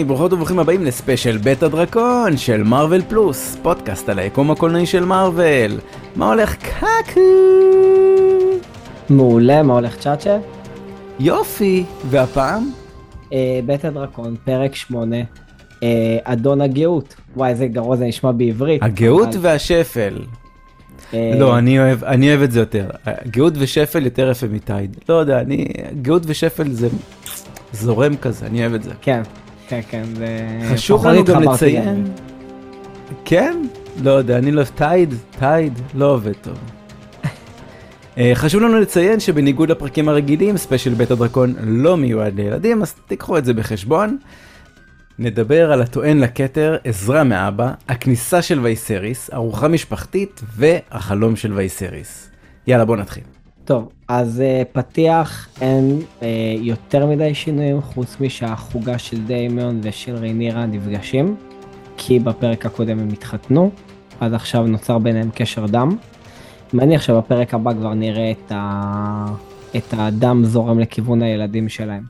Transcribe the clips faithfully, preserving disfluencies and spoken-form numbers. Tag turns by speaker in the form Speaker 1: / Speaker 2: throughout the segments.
Speaker 1: היי, ברוכות וברוכים הבאים לספיישל בית הדרקון של מרוול פלוס, פודקאסט על היקום הקולנועי של מרוול. מה הולך קקו?
Speaker 2: מעולה, מה הולך צ'אצ'ה?
Speaker 1: יופי, והפעם?
Speaker 2: אה, בית הדרקון, פרק שמונה, אה, אדון הגאות. וואי, איזה גרוע זה נשמע בעברית.
Speaker 1: הגאות
Speaker 2: אבל...
Speaker 1: והשפל.
Speaker 2: אה...
Speaker 1: לא, אני אוהב, אני אוהב את זה יותר. גאות ושפל יותר יפה מטייד. לא יודע, אני... גאות ושפל זה זורם כזה, אני אוהב את זה.
Speaker 2: כן, כן, כן. זה...
Speaker 1: חשוב לנו גם לציין. כן? לא יודע, אני לא אוהב טייד, טייד, לא עובד טוב. חשוב לנו לציין שבניגוד לפרקים הרגילים, ספיישל בית הדרקון לא מיועד לילדים, אז תיקחו את זה בחשבון. נדבר על הטוען לכתר, עזרה מאבא, הכניסה של וייסריס, ארוחה משפחתית והחלום של וייסריס. יאללה, בוא נתחיל.
Speaker 2: טוב, אז uh, פתיח, אין uh, יותר מדי שינויים, חוץ משהחוגה של דיימיון ושל ריינירה נפגשים, כי בפרק הקודם הם התחתנו, אז עכשיו נוצר ביניהם קשר דם. מניח שבפרק הבא כבר נראה את, ה... את הדם זורם לכיוון הילדים שלהם.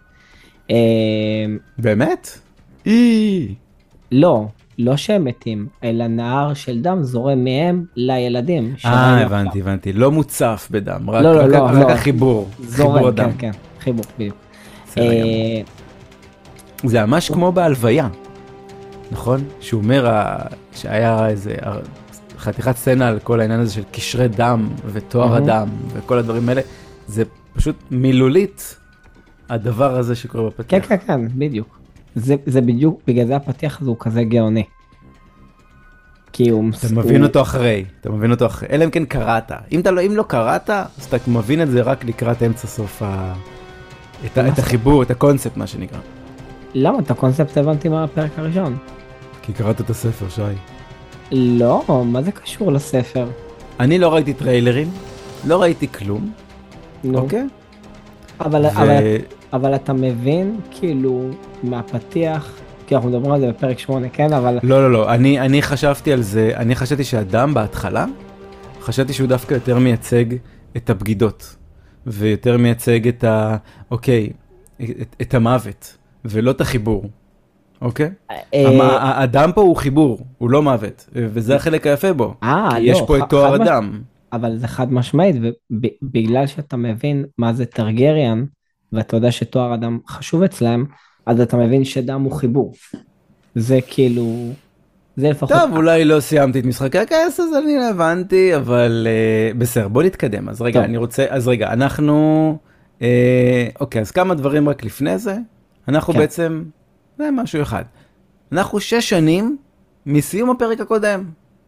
Speaker 1: באמת? אי...
Speaker 2: לא, לא שהם מתים, אלא נהר של דם זורם מהם לילדים.
Speaker 1: אה, הבנתי, הבנתי. לא מוצף בדם, רק,
Speaker 2: לא, לא,
Speaker 1: רק,
Speaker 2: לא,
Speaker 1: רק
Speaker 2: לא.
Speaker 1: החיבור.
Speaker 2: זורם,
Speaker 1: חיבור
Speaker 2: כן,
Speaker 1: הדם.
Speaker 2: כן, חיבור, בדיוק.
Speaker 1: בסדר גמור. זה ממש כמו בהלוויה, נכון? שהוא אומר ה- שהיה איזה ה- חתיכת סצנה על כל העניין הזה של קשרי דם ותואר
Speaker 2: מהמם.
Speaker 1: הדם וכל הדברים האלה. זה פשוט מילולית הדבר הזה שקורה בפתיח.
Speaker 2: כן, כן, כן, בדיוק. זה, זה בדיוק, בגלל זה הפתיח הזה הוא כזה גאוני. כי הוא...
Speaker 1: אתה מבין אותו אחרי, אתה מבין אותו אחרי, אלא אם כן קראת. אם, אתה לא, אם לא קראת, אז אתה מבין את זה רק לקראת אמצע סוף ה... את, ה... את החיבור, את הקונספט, מה שנקרא.
Speaker 2: למה? את הקונספט הבנתי מהפרק הראשון.
Speaker 1: כי קראת את הספר, שי.
Speaker 2: לא, מה זה קשור לספר?
Speaker 1: אני לא ראיתי טריילרים, לא ראיתי כלום,
Speaker 2: נו.
Speaker 1: אוקיי?
Speaker 2: אבל,
Speaker 1: ו...
Speaker 2: אבל, אבל אתה מבין, כאילו, מהפתיח, כי אנחנו מדברים על זה בפרק שמונה, כן? אבל...
Speaker 1: לא, לא, לא, אני, אני חשבתי על זה, אני חשבתי שהאדם בהתחלה, חשבתי שהוא דווקא יותר מייצג את הבגידות, ויותר מייצג את ה... אוקיי, את, את המוות, ולא את החיבור, אוקיי? המ- האדם פה הוא חיבור, הוא לא מוות, וזה החלק היפה בו.
Speaker 2: אה,
Speaker 1: כי
Speaker 2: לא.
Speaker 1: יש פה את
Speaker 2: ח-
Speaker 1: תואר
Speaker 2: חד מש-
Speaker 1: אדם.
Speaker 2: אבל זה חד משמעית, ובגלל שאתה מבין מה זה טרגריאן, ואתה יודע שתואר אדם חשוב אצלם, אז אתה מבין שדם הוא חיבור. זה כאילו... זה לפחות...
Speaker 1: טוב, אולי לא סיימתי את משחקי הכס, אז אני לא הבנתי, אבל uh, בסדר, בוא נתקדם. אז רגע,
Speaker 2: טוב.
Speaker 1: אני רוצה, אז רגע, אנחנו... Uh, אוקיי, אז כמה דברים רק לפני זה. אנחנו
Speaker 2: כן.
Speaker 1: בעצם... זה משהו אחד. אנחנו שש שנים מסיום הפרק הקודם.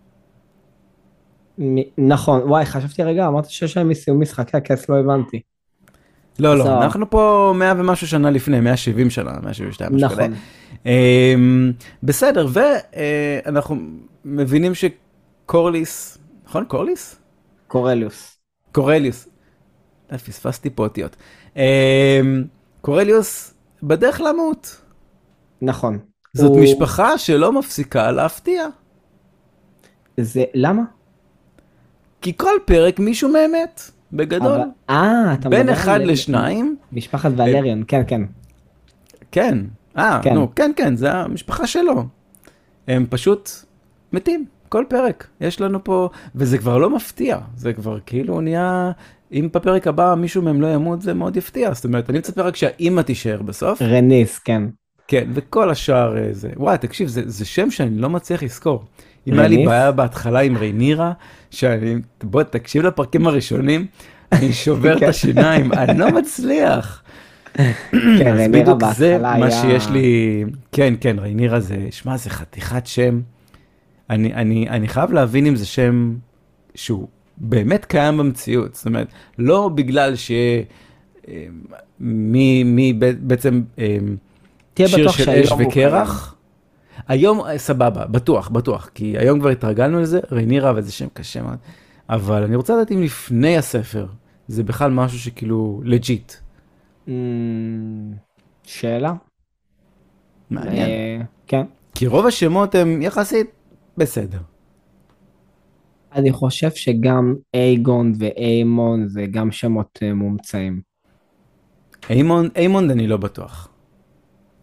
Speaker 2: מ- נכון, וואי, חשבתי רגע, אמרת שש שנים מסיום משחקי הכס, לא הבנתי.
Speaker 1: לא, לא,
Speaker 2: בסדר.
Speaker 1: אנחנו פה מאה ומשהו שנה לפני, מאה שבעים שנה, מאה שבעים ושתיים, משהו כזה.
Speaker 2: נכון.
Speaker 1: אמ, בסדר, ואנחנו מבינים שקורליס, נכון? קורליס?
Speaker 2: קורליוס.
Speaker 1: קורליוס. אה, פספסתי פה אותיות. אמ, קורליוס בדרך למות.
Speaker 2: נכון.
Speaker 1: זאת
Speaker 2: הוא-
Speaker 1: משפחה שלא מפסיקה להפתיע.
Speaker 2: זה, למה?
Speaker 1: כי כל פרק מישהו באמת, בגדול.
Speaker 2: אבל- אה, אתה
Speaker 1: בין
Speaker 2: מדבר
Speaker 1: אחד
Speaker 2: על-
Speaker 1: לשניים,
Speaker 2: משפחת ולריון, כן, כן.
Speaker 1: כן. אה,
Speaker 2: כן.
Speaker 1: נו, כן, כן, זה המשפחה שלו. הם פשוט מתים, כל פרק. יש לנו פה, וזה כבר לא מפתיע, זה כבר כאילו נהיה, אם בפרק הבא מישהו מהם לא ימות, זה מאוד יפתיע. זאת אומרת, אני מצפה רק שהאימא תישאר בסוף.
Speaker 2: רניס, כן.
Speaker 1: כן, וכל השאר אה, זה, וואי, תקשיב, זה, זה שם שאני לא מצליח לזכור. אם היה לי
Speaker 2: רניס?
Speaker 1: בעיה בהתחלה עם ריינירה, שאני, בוא, תקשיב לפרקים הראשונים, אני שובר את השיניים, אני לא מצליח.
Speaker 2: כן,
Speaker 1: אז
Speaker 2: ריינירה
Speaker 1: בדיוק זה
Speaker 2: בהתחלה
Speaker 1: מה
Speaker 2: היה...
Speaker 1: שיש לי, כן, כן, ריינירה זה, שמע, זה חתיכת שם. אני, אני, אני חייב להבין אם זה שם שהוא באמת קיים במציאות. זאת אומרת, לא בגלל ש... אה, מי, מי בעצם... אה,
Speaker 2: תהיה
Speaker 1: שיר
Speaker 2: בטוח
Speaker 1: של
Speaker 2: שהיום
Speaker 1: אש
Speaker 2: הוא
Speaker 1: וקרח. היום אה, סבבה, בטוח, בטוח, כי היום כבר התרגלנו לזה, ריינירה וזה שם קשה מאוד, אבל אני רוצה לדעת אם לפני הספר, זה בכלל משהו שכאילו לג'יט.
Speaker 2: אמ, שאלה?
Speaker 1: מעניין.
Speaker 2: אה, כן.
Speaker 1: כי רוב השמות הם יחסית בסדר.
Speaker 2: אני חושב שגם אייגון ואיימון זה גם שמות אה, מומצאים.
Speaker 1: איימונד, איימונד אני לא בטוח.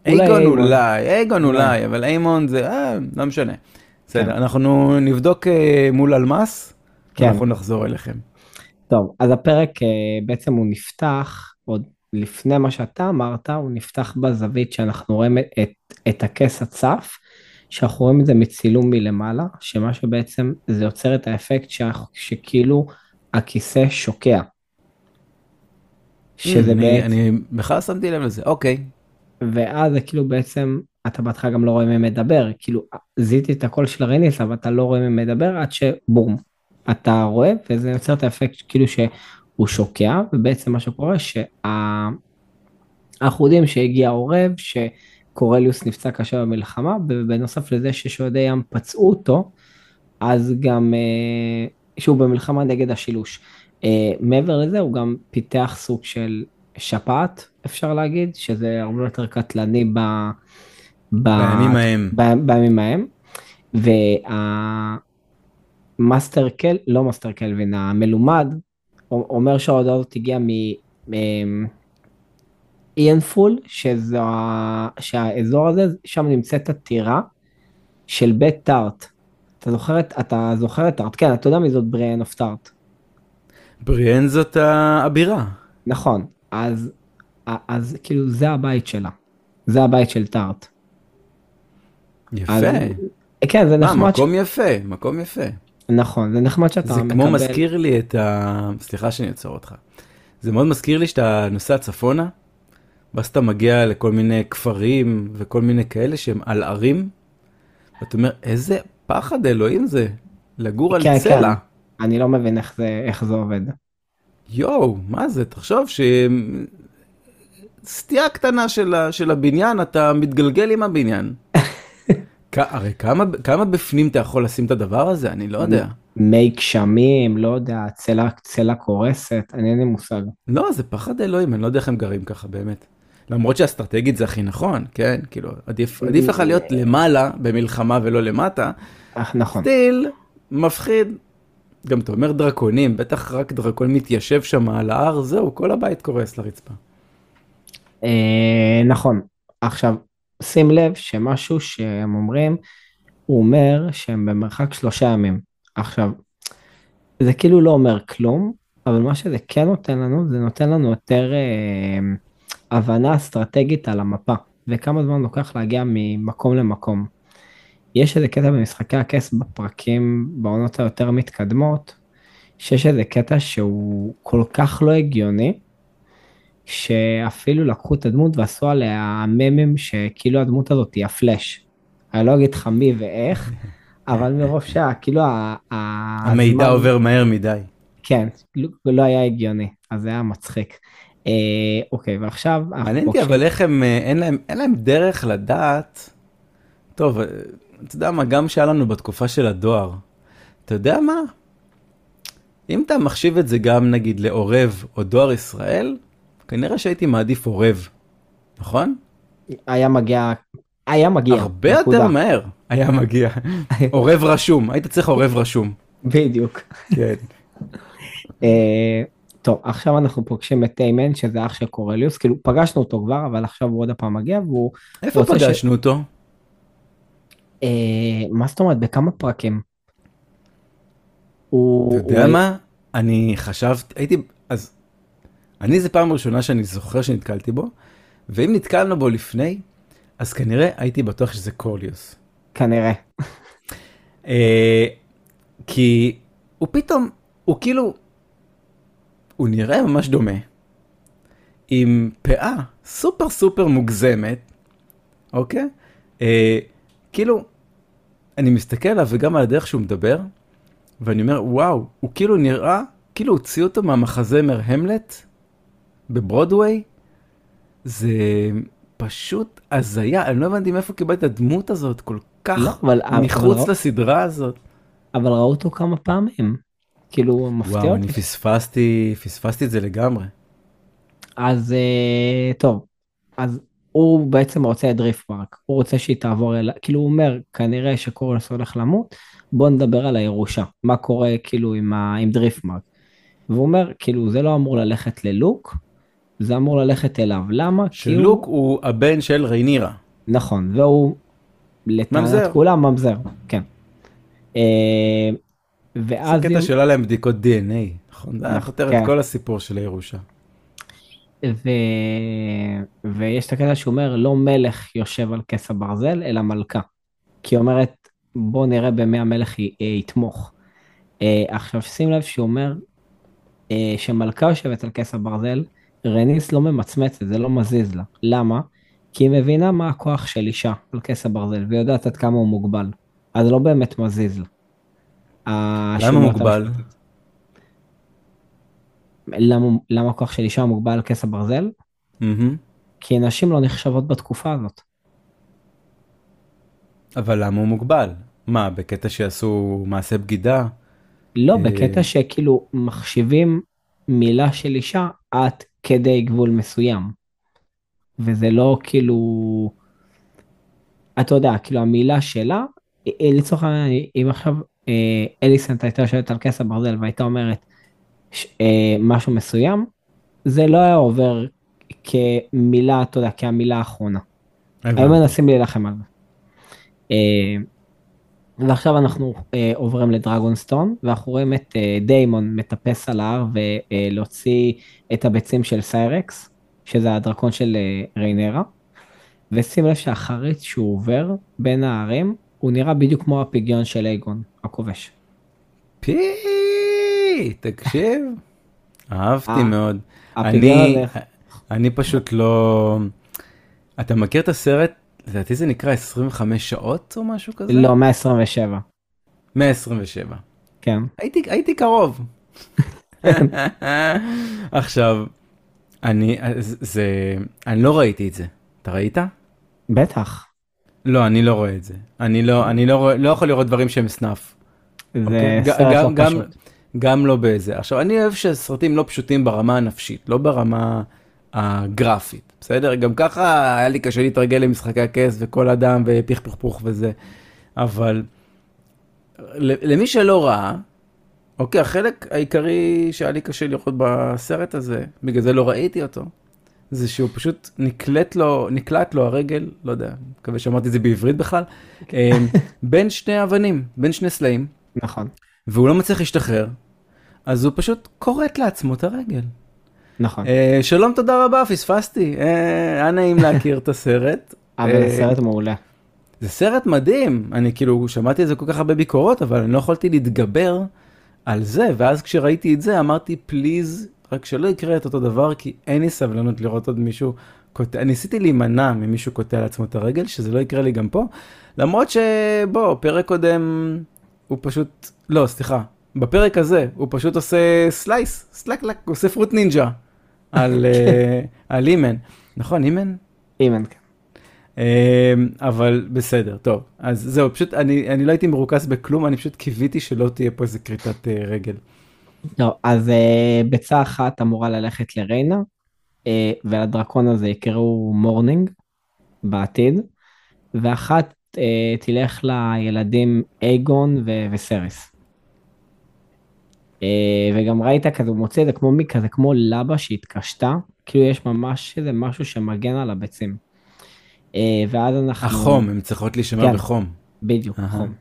Speaker 1: אייגון אולי, אייגון אולי, אבל איימון זה, אה, לא משנה. בסדר, אנחנו נבדוק מול אלמאס, ואנחנו נחזור אליכם.
Speaker 2: טוב, אז הפרק בעצם הוא נפתח, עוד לפני מה שאתה אמרת, הוא נפתח בזווית שאנחנו רואים את, את הכס הצף, שאנחנו רואים את זה מצילום מלמעלה, שמה שבעצם זה יוצר את האפקט ש, שכאילו הכיסא שוקע.
Speaker 1: שזה אני, בעצם... אני בכלל שמתי לב לזה, אוקיי.
Speaker 2: ואז זה כאילו בעצם, אתה בהתחלה גם לא רואה מי מדבר, כאילו זיהיתי את הקול של רייניס, אבל אתה לא רואה מי מדבר עד שבום. אתה רואה, וזה יוצר את האפקט כאילו שהוא שוקע, ובעצם מה שקורה שאנחנו יודעים שהגיע עורב, שקורליוס נפצע קשה במלחמה, ובנוסף לזה ששועדי ים פצעו אותו, אז גם שהוא במלחמה נגד השילוש. מעבר לזה הוא גם פיתח סוג של שפעת, אפשר להגיד, שזה הרבה יותר קטלני ב...
Speaker 1: בימים ההם.
Speaker 2: בימים ההם, וה... מאסטר קל, לא מאסטר קלווין, המלומד, אומר שההודעה הזאת הגיעה מאיינפול, שהאזור הזה, שם נמצאת הטירה של בית טארט. אתה זוכר את, אתה זוכר את טארט? כן, אתה יודע מי זאת בריאן אוף טארט.
Speaker 1: בריאן זאת הבירה.
Speaker 2: נכון, אז, אז כאילו זה הבית שלה. זה הבית של טארט.
Speaker 1: יפה.
Speaker 2: אז, כן, זה נחמד.
Speaker 1: מקום יפה, מקום יפה.
Speaker 2: נכון, זה נחמד שאתה
Speaker 1: מקבל. זה כמו מזכיר לי את ה... סליחה שאני יוצר אותך. זה מאוד מזכיר לי שאתה נוסע צפונה, ואז אתה מגיע לכל מיני כפרים וכל מיני כאלה שהם על ערים, ואתה אומר, איזה פחד אלוהים זה, לגור על צלע. כן.
Speaker 2: אני לא מבין איך זה, איך זה עובד.
Speaker 1: יואו, מה זה? תחשוב שסטייה קטנה של, של הבניין, אתה מתגלגל עם הבניין. הרי כמה, כמה בפנים אתה יכול לשים את הדבר הזה? אני לא יודע.
Speaker 2: מי גשמים, לא יודע, צלע, צלע קורסת, אני אין לי מושג.
Speaker 1: לא, זה פחד אלוהים, אני לא יודע איך הם גרים ככה באמת. למרות שהאסטרטגית זה הכי נכון, כן? כאילו, עדיף, עדיף לך להיות למעלה במלחמה ולא למטה.
Speaker 2: נכון.
Speaker 1: סטיל, מפחיד. גם אתה אומר דרקונים, בטח רק דרקון מתיישב שם על ההר, זהו, כל הבית קורס לרצפה.
Speaker 2: נכון. עכשיו, שים לב שמשהו שהם אומרים, הוא אומר שהם במרחק שלושה ימים. עכשיו, זה כאילו לא אומר כלום, אבל מה שזה כן נותן לנו, זה נותן לנו יותר אה, הבנה אסטרטגית על המפה, וכמה זמן לוקח להגיע ממקום למקום. יש איזה קטע במשחקי הכס בפרקים, בעונות היותר מתקדמות, שיש איזה קטע שהוא כל כך לא הגיוני, שאפילו לקחו את הדמות ועשו עליה ממים שכאילו הדמות הזאת היא הפלאש. אני לא אגיד לך מי ואיך, אבל מרוב שכאילו
Speaker 1: המידע עובר מהר מדי.
Speaker 2: כן, לא היה הגיוני, אז זה היה מצחיק. אוקיי, ועכשיו...
Speaker 1: מעניין אותי, אבל איך הם, אין להם, אין להם דרך לדעת, טוב, אתה יודע מה, גם שהיה לנו בתקופה של הדואר, אתה יודע מה? אם אתה מחשיב את זה גם נגיד לעורב או דואר ישראל, כנראה שהייתי מעדיף עורב, נכון?
Speaker 2: היה מגיע, היה מגיע.
Speaker 1: הרבה יותר מהר היה מגיע. עורב רשום, היית צריך עורב רשום.
Speaker 2: בדיוק.
Speaker 1: כן.
Speaker 2: טוב, עכשיו אנחנו פוגשים את טיימן, שזה אח של קורליוס, כאילו פגשנו אותו כבר, אבל עכשיו הוא עוד הפעם מגיע, והוא...
Speaker 1: איפה פגשנו אותו?
Speaker 2: מה זאת אומרת, בכמה פרקים?
Speaker 1: אתה יודע מה? אני חשבתי, הייתי, אז... אני זה פעם ראשונה שאני זוכר שנתקלתי בו, ואם נתקלנו בו לפני, אז כנראה הייתי בטוח שזה קורליוס.
Speaker 2: כנראה.
Speaker 1: כי הוא פתאום, הוא כאילו, הוא נראה ממש דומה, עם פאה סופר סופר מוגזמת, אוקיי? כאילו, אני מסתכל עליו וגם על הדרך שהוא מדבר, ואני אומר, וואו, הוא כאילו נראה, כאילו הוציאו אותו מהמחזמר המלט, בברודווי, זה פשוט הזיה, אני לא הבנתי מאיפה קיבלת את הדמות הזאת כל כך לא, אבל, מחוץ אבל לסדרה הזאת.
Speaker 2: אבל ראו אותו כמה פעמים, כאילו מפתיע אותי.
Speaker 1: וואו, אני פספסתי, פספסתי את זה לגמרי.
Speaker 2: אז טוב, אז הוא בעצם רוצה את דריפטמרק, הוא רוצה שהיא תעבור אליה, כאילו הוא אומר, כנראה שקורלוס הולך למות, בוא נדבר על הירושה, מה קורה כאילו עם, ה, עם דריפטמרק. והוא אומר, כאילו זה לא אמור ללכת ללוק, זה אמור ללכת אליו. למה?
Speaker 1: שלוק הוא הבן של ריינירה.
Speaker 2: נכון, והוא לטענת
Speaker 1: ממזר.
Speaker 2: כולם ממזר, כן. אה,
Speaker 1: זה
Speaker 2: ואז
Speaker 1: קטע
Speaker 2: יום,
Speaker 1: שלא להם בדיקות די אן איי, נכון? זה היה
Speaker 2: נכון,
Speaker 1: פותר את
Speaker 2: כן.
Speaker 1: כל הסיפור של הירושה.
Speaker 2: ו... ויש את הקטע שהוא אומר, לא מלך יושב על כס הברזל, אלא מלכה. כי היא אומרת, בוא נראה במי המלך י... יתמוך. אה, עכשיו שים לב שהוא אומר, אה, שמלכה יושבת על כס הברזל, רניס לא ממצמצת, זה לא מזיז לה. למה? כי היא מבינה מה הכוח של אישה על כס הברזל, והיא יודעת עד כמה הוא מוגבל. אז זה לא באמת מזיז לה.
Speaker 1: למה
Speaker 2: השומרת
Speaker 1: מוגבל?
Speaker 2: המשפטית. למה, למה הכוח של אישה מוגבל על כס הברזל?
Speaker 1: מהמם.
Speaker 2: כי נשים לא נחשבות בתקופה הזאת.
Speaker 1: אבל למה הוא מוגבל? מה, בקטע שיעשו מעשה בגידה?
Speaker 2: לא,
Speaker 1: אה,
Speaker 2: בקטע שכאילו מחשיבים מילה של אישה עד כדי גבול מסוים. וזה לא כאילו, אתה יודע, כאילו המילה שלה, אה, אה, לצורך העניין, אם עכשיו אה, אליסנט הייתה יושבת על כס הברזל והייתה אומרת ש- אה, משהו מסוים, זה לא היה עובר כמילה, אתה יודע, כהמילה האחרונה. היו
Speaker 1: הבנתי.
Speaker 2: מנסים להילחם על זה. אה, ועכשיו אנחנו אה, עוברים לדרגונסטון, ואנחנו רואים את אה, דיימון מטפס על ההר ולהוציא את הביצים של סיירקס, שזה הדרקון של אה, ריינרה, ושים לב שהחריץ שהוא עובר בין הערים, הוא נראה בדיוק כמו הפגיון של אייגון, הכובש.
Speaker 1: פי, תקשיב, אהבתי
Speaker 2: אה,
Speaker 1: מאוד.
Speaker 2: הפגיון
Speaker 1: אני,
Speaker 2: הזה,
Speaker 1: אני פשוט לא... אתה מכיר את הסרט? לדעתי זה נקרא עשרים וחמש שעות או משהו כזה?
Speaker 2: לא, מאה עשרים ושבע,
Speaker 1: מאה עשרים ושבע.
Speaker 2: כן.
Speaker 1: הייתי, הייתי קרוב. עכשיו, אני, זה, אני לא ראיתי את זה. אתה ראית?
Speaker 2: בטח,
Speaker 1: לא, אני לא רואה את זה. אני לא, אני לא רואה, לא יכול לראות דברים שהם סנאף. אוקיי?
Speaker 2: זה
Speaker 1: ג-
Speaker 2: סרט לא
Speaker 1: גם, גם,
Speaker 2: פשוט.
Speaker 1: גם לא בזה. עכשיו, אני אוהב שסרטים לא פשוטים ברמה הנפשית, לא ברמה הגרפית, בסדר? גם ככה היה לי קשה להתרגל למשחקי הכס וכל אדם ופיח פוך פוך וזה. אבל ל- למי שלא ראה, אוקיי, החלק העיקרי שהיה לי קשה לראות בסרט הזה, בגלל זה לא ראיתי אותו, זה שהוא פשוט נקלט לו, נקלט לו הרגל, לא יודע, מקווה שאמרתי את זה בעברית בכלל, אה, בין שני אבנים, בין שני סלעים,
Speaker 2: נכון,
Speaker 1: והוא לא מצליח להשתחרר, אז הוא פשוט כורת לעצמו את הרגל.
Speaker 2: נכון.
Speaker 1: אה, שלום, תודה רבה, פספסתי, אה, היה נעים להכיר את הסרט.
Speaker 2: אבל
Speaker 1: אה,
Speaker 2: זה סרט מעולה.
Speaker 1: זה סרט מדהים, אני כאילו שמעתי את זה כל כך הרבה ביקורות, אבל אני לא יכולתי להתגבר על זה, ואז כשראיתי את זה אמרתי פליז, רק שלא יקרה את אותו דבר, כי אין לי סבלנות לראות עוד מישהו קוטע, ניסיתי להימנע ממישהו קוטע לעצמו את הרגל, שזה לא יקרה לי גם פה, למרות שבוא, פרק קודם, הוא פשוט, לא, סליחה, בפרק הזה, הוא פשוט עושה סלייס, סלק לק, הוא עושה פרוט נינג'ה, על, אה, על אימן, נכון, אימן?
Speaker 2: אימן, כן.
Speaker 1: אמ, אבל בסדר, טוב, אז זהו, פשוט אני, אני לא הייתי מרוכז בכלום, אני פשוט קיוויתי שלא תהיה פה איזה קריטת אה, רגל.
Speaker 2: לא, אז uh, ביצה אחת אמורה ללכת לריינה, uh, ולדרקון הזה יקראו מורנינג בעתיד, ואחת uh, תלך לילדים אייגון ו- וסריס. Uh, וגם ראית כזה, הוא מוציא את זה כמו מי כזה, כמו לבה שהתקשתה, כאילו יש ממש איזה משהו שמגן על הביצים. Uh, ואז אנחנו...
Speaker 1: החום, הן צריכות להישמר
Speaker 2: כן.
Speaker 1: בחום.
Speaker 2: בדיוק,
Speaker 1: אהה.
Speaker 2: חום.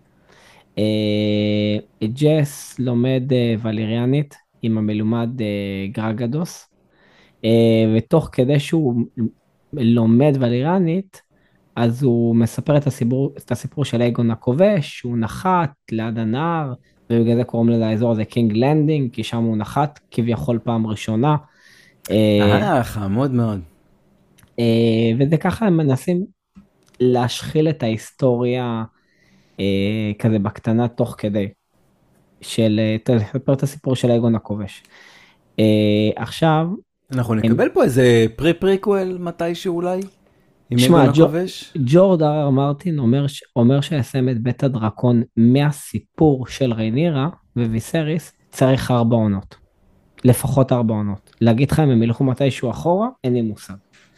Speaker 2: אה, ג'ס לומד אה, וליריאנית עם המלומד אה, גרגדוס, אה, ותוך כדי שהוא לומד וליריאנית, אז הוא מספר את הסיפור, את הסיפור של אייגון הכובש, שהוא נחת ליד הנהר, ובגלל זה קוראים לזה האזור הזה קינג לנדינג, כי שם הוא נחת כביכול פעם ראשונה. אה,
Speaker 1: אה, חמוד מאוד.
Speaker 2: אה, וזה ככה הם מנסים להשחיל את ההיסטוריה אה, כזה בקטנה תוך כדי, של אה, לספר את הסיפור של אייגון הכובש. אה, עכשיו,
Speaker 1: אנחנו
Speaker 2: הם,
Speaker 1: נקבל פה איזה פרי פריקוול מתישהו אולי? עם
Speaker 2: שמע,
Speaker 1: אגון
Speaker 2: ג'ו,
Speaker 1: הכובש?
Speaker 2: ג'ורד אר אר מרטין אומר, ש- אומר שיסיים את בית הדרקון מהסיפור של ריינירה וויסריס, צריך ארבע עונות. לפחות ארבע עונות. להגיד לך אם הם ילכו מתישהו אחורה, אין לי מושג.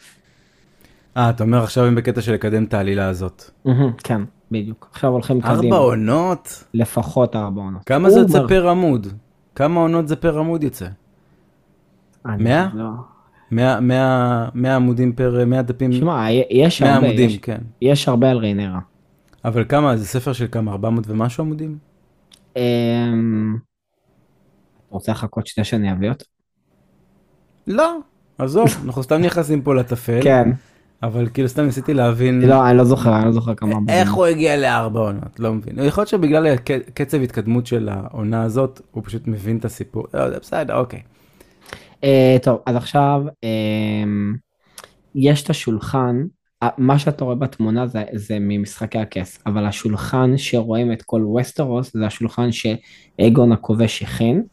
Speaker 1: אה, אתה אומר עכשיו הם בקטע של לקדם את העלילה הזאת.
Speaker 2: מהמם, כן, בדיוק. עכשיו הולכים
Speaker 1: ארבע
Speaker 2: קדימה.
Speaker 1: עונות?
Speaker 2: לפחות ארבע עונות.
Speaker 1: כמה
Speaker 2: הוא
Speaker 1: זה יוצא
Speaker 2: אומר-
Speaker 1: פר עמוד? כמה עונות זה פר עמוד יוצא?
Speaker 2: אני
Speaker 1: מאה?
Speaker 2: לא,
Speaker 1: מאה מאה- מאה עמודים פר מאה דפים,
Speaker 2: שמע, יש
Speaker 1: מאה
Speaker 2: הרבה,
Speaker 1: עמודים,
Speaker 2: יש,
Speaker 1: כן.
Speaker 2: יש הרבה על ריינרה.
Speaker 1: אבל כמה, זה ספר של כמה, ארבע מאות ומשהו עמודים?
Speaker 2: אמ, אתה רוצה לחכות שנייה שאני אביא אותו?
Speaker 1: לא, עזוב, אנחנו סתם נכנסים פה לטפל,
Speaker 2: כן.
Speaker 1: אבל כאילו סתם ניסיתי להבין
Speaker 2: לא, אני לא זוכר, אני לא זוכר כמה
Speaker 1: איך
Speaker 2: עמודים.
Speaker 1: הוא הגיע לארבע עונות, לא מבין. יכול להיות שבגלל הק- קצב התקדמות של העונה הזאת, הוא פשוט מבין את הסיפור. לא יודע, בסדר, אוקיי.
Speaker 2: אה, טוב, אז עכשיו, אמ, יש את השולחן, ה- מה שאתה רואה בתמונה זה, זה ממשחקי הכס, אבל השולחן שרואים את כל ווסטרוס זה השולחן שאגון הכובש הכין,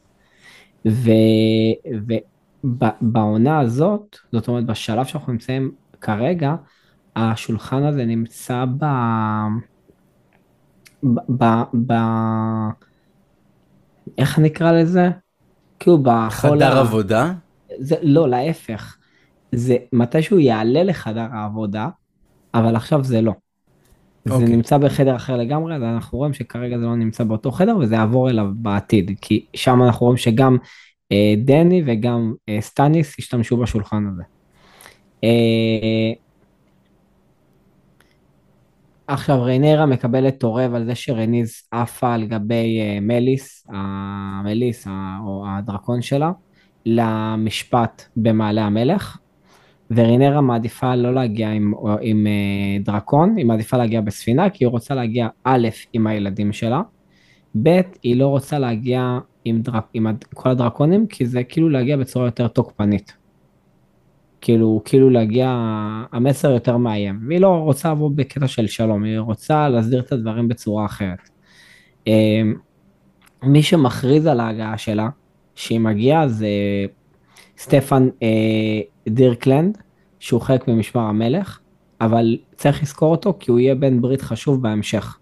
Speaker 2: ובעונה הזאת, זאת אומרת בשלב שאנחנו נמצאים כרגע, השולחן הזה נמצא ב... ב... ב... ב... איך נקרא לזה? כאילו בחול
Speaker 1: חדר
Speaker 2: ה...
Speaker 1: עבודה?
Speaker 2: זה, לא, להפך. זה מתי שהוא יעלה לחדר העבודה, אבל עכשיו זה לא. זה
Speaker 1: אוקיי.
Speaker 2: נמצא בחדר אחר לגמרי, אז אנחנו רואים שכרגע זה לא נמצא באותו חדר, וזה יעבור אליו בעתיד, כי שם אנחנו רואים שגם אה, דני וגם אה, סטניס השתמשו בשולחן הזה. אה, עכשיו ריינרה מקבלת עורב על זה שרניז עפה על גבי אה, מליס, המליס ה- או הדרקון שלה, למשפט במעלה המלך. ורינרה מעדיפה לא להגיע עם, עם אה, דרקון, היא מעדיפה להגיע בספינה, כי היא רוצה להגיע א', עם הילדים שלה, ב', היא לא רוצה להגיע עם, דרק, עם הד- כל הדרקונים, כי זה כאילו להגיע בצורה יותר תוקפנית. כאילו, כאילו להגיע, המסר יותר מאיים, והיא לא רוצה לבוא בקטע של שלום, היא רוצה להסדיר את הדברים בצורה אחרת. אה, מי שמכריז על ההגעה שלה, שהיא מגיעה, זה סטפן אה, דירקלנד, שהוא חלק ממשמר המלך, אבל צריך לזכור אותו כי הוא יהיה בן ברית חשוב בהמשך.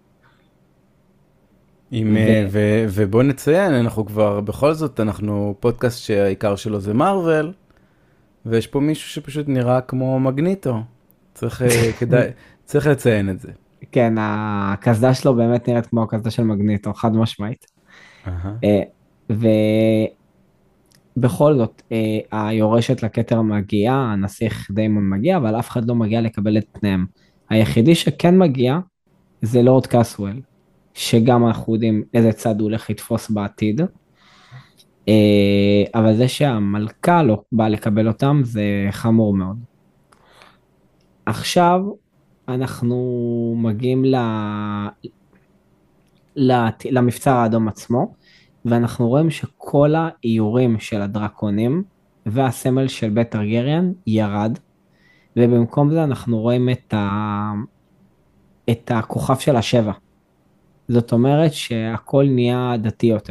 Speaker 1: עם,
Speaker 2: ו...
Speaker 1: אה, ו, ובוא נציין, אנחנו כבר, בכל זאת, אנחנו פודקאסט שהעיקר שלו זה מארוול, ויש פה מישהו שפשוט נראה כמו מגניטו. צריך, אה, כדאי, צריך לציין את זה.
Speaker 2: כן, הקסדה שלו באמת נראית כמו הקסדה של מגניטו, חד משמעית.
Speaker 1: אהה.
Speaker 2: אה, ובכל זאת, אה, היורשת לכתר מגיעה, הנסיך דיימון מגיע, אבל אף אחד לא מגיע לקבל את פניהם. היחידי שכן מגיע זה לורד קאסוול, שגם אנחנו יודעים איזה צד הוא הולך לתפוס בעתיד. אה, אבל זה שהמלכה לא באה לקבל אותם זה חמור מאוד. עכשיו אנחנו מגיעים ל... לת- למבצר האדום עצמו, ואנחנו רואים שכל האיורים של הדרקונים והסמל של בית טרגריאן ירד, ובמקום זה אנחנו רואים את, ה... את הכוכב של השבע. זאת אומרת שהכל נהיה דתי יותר.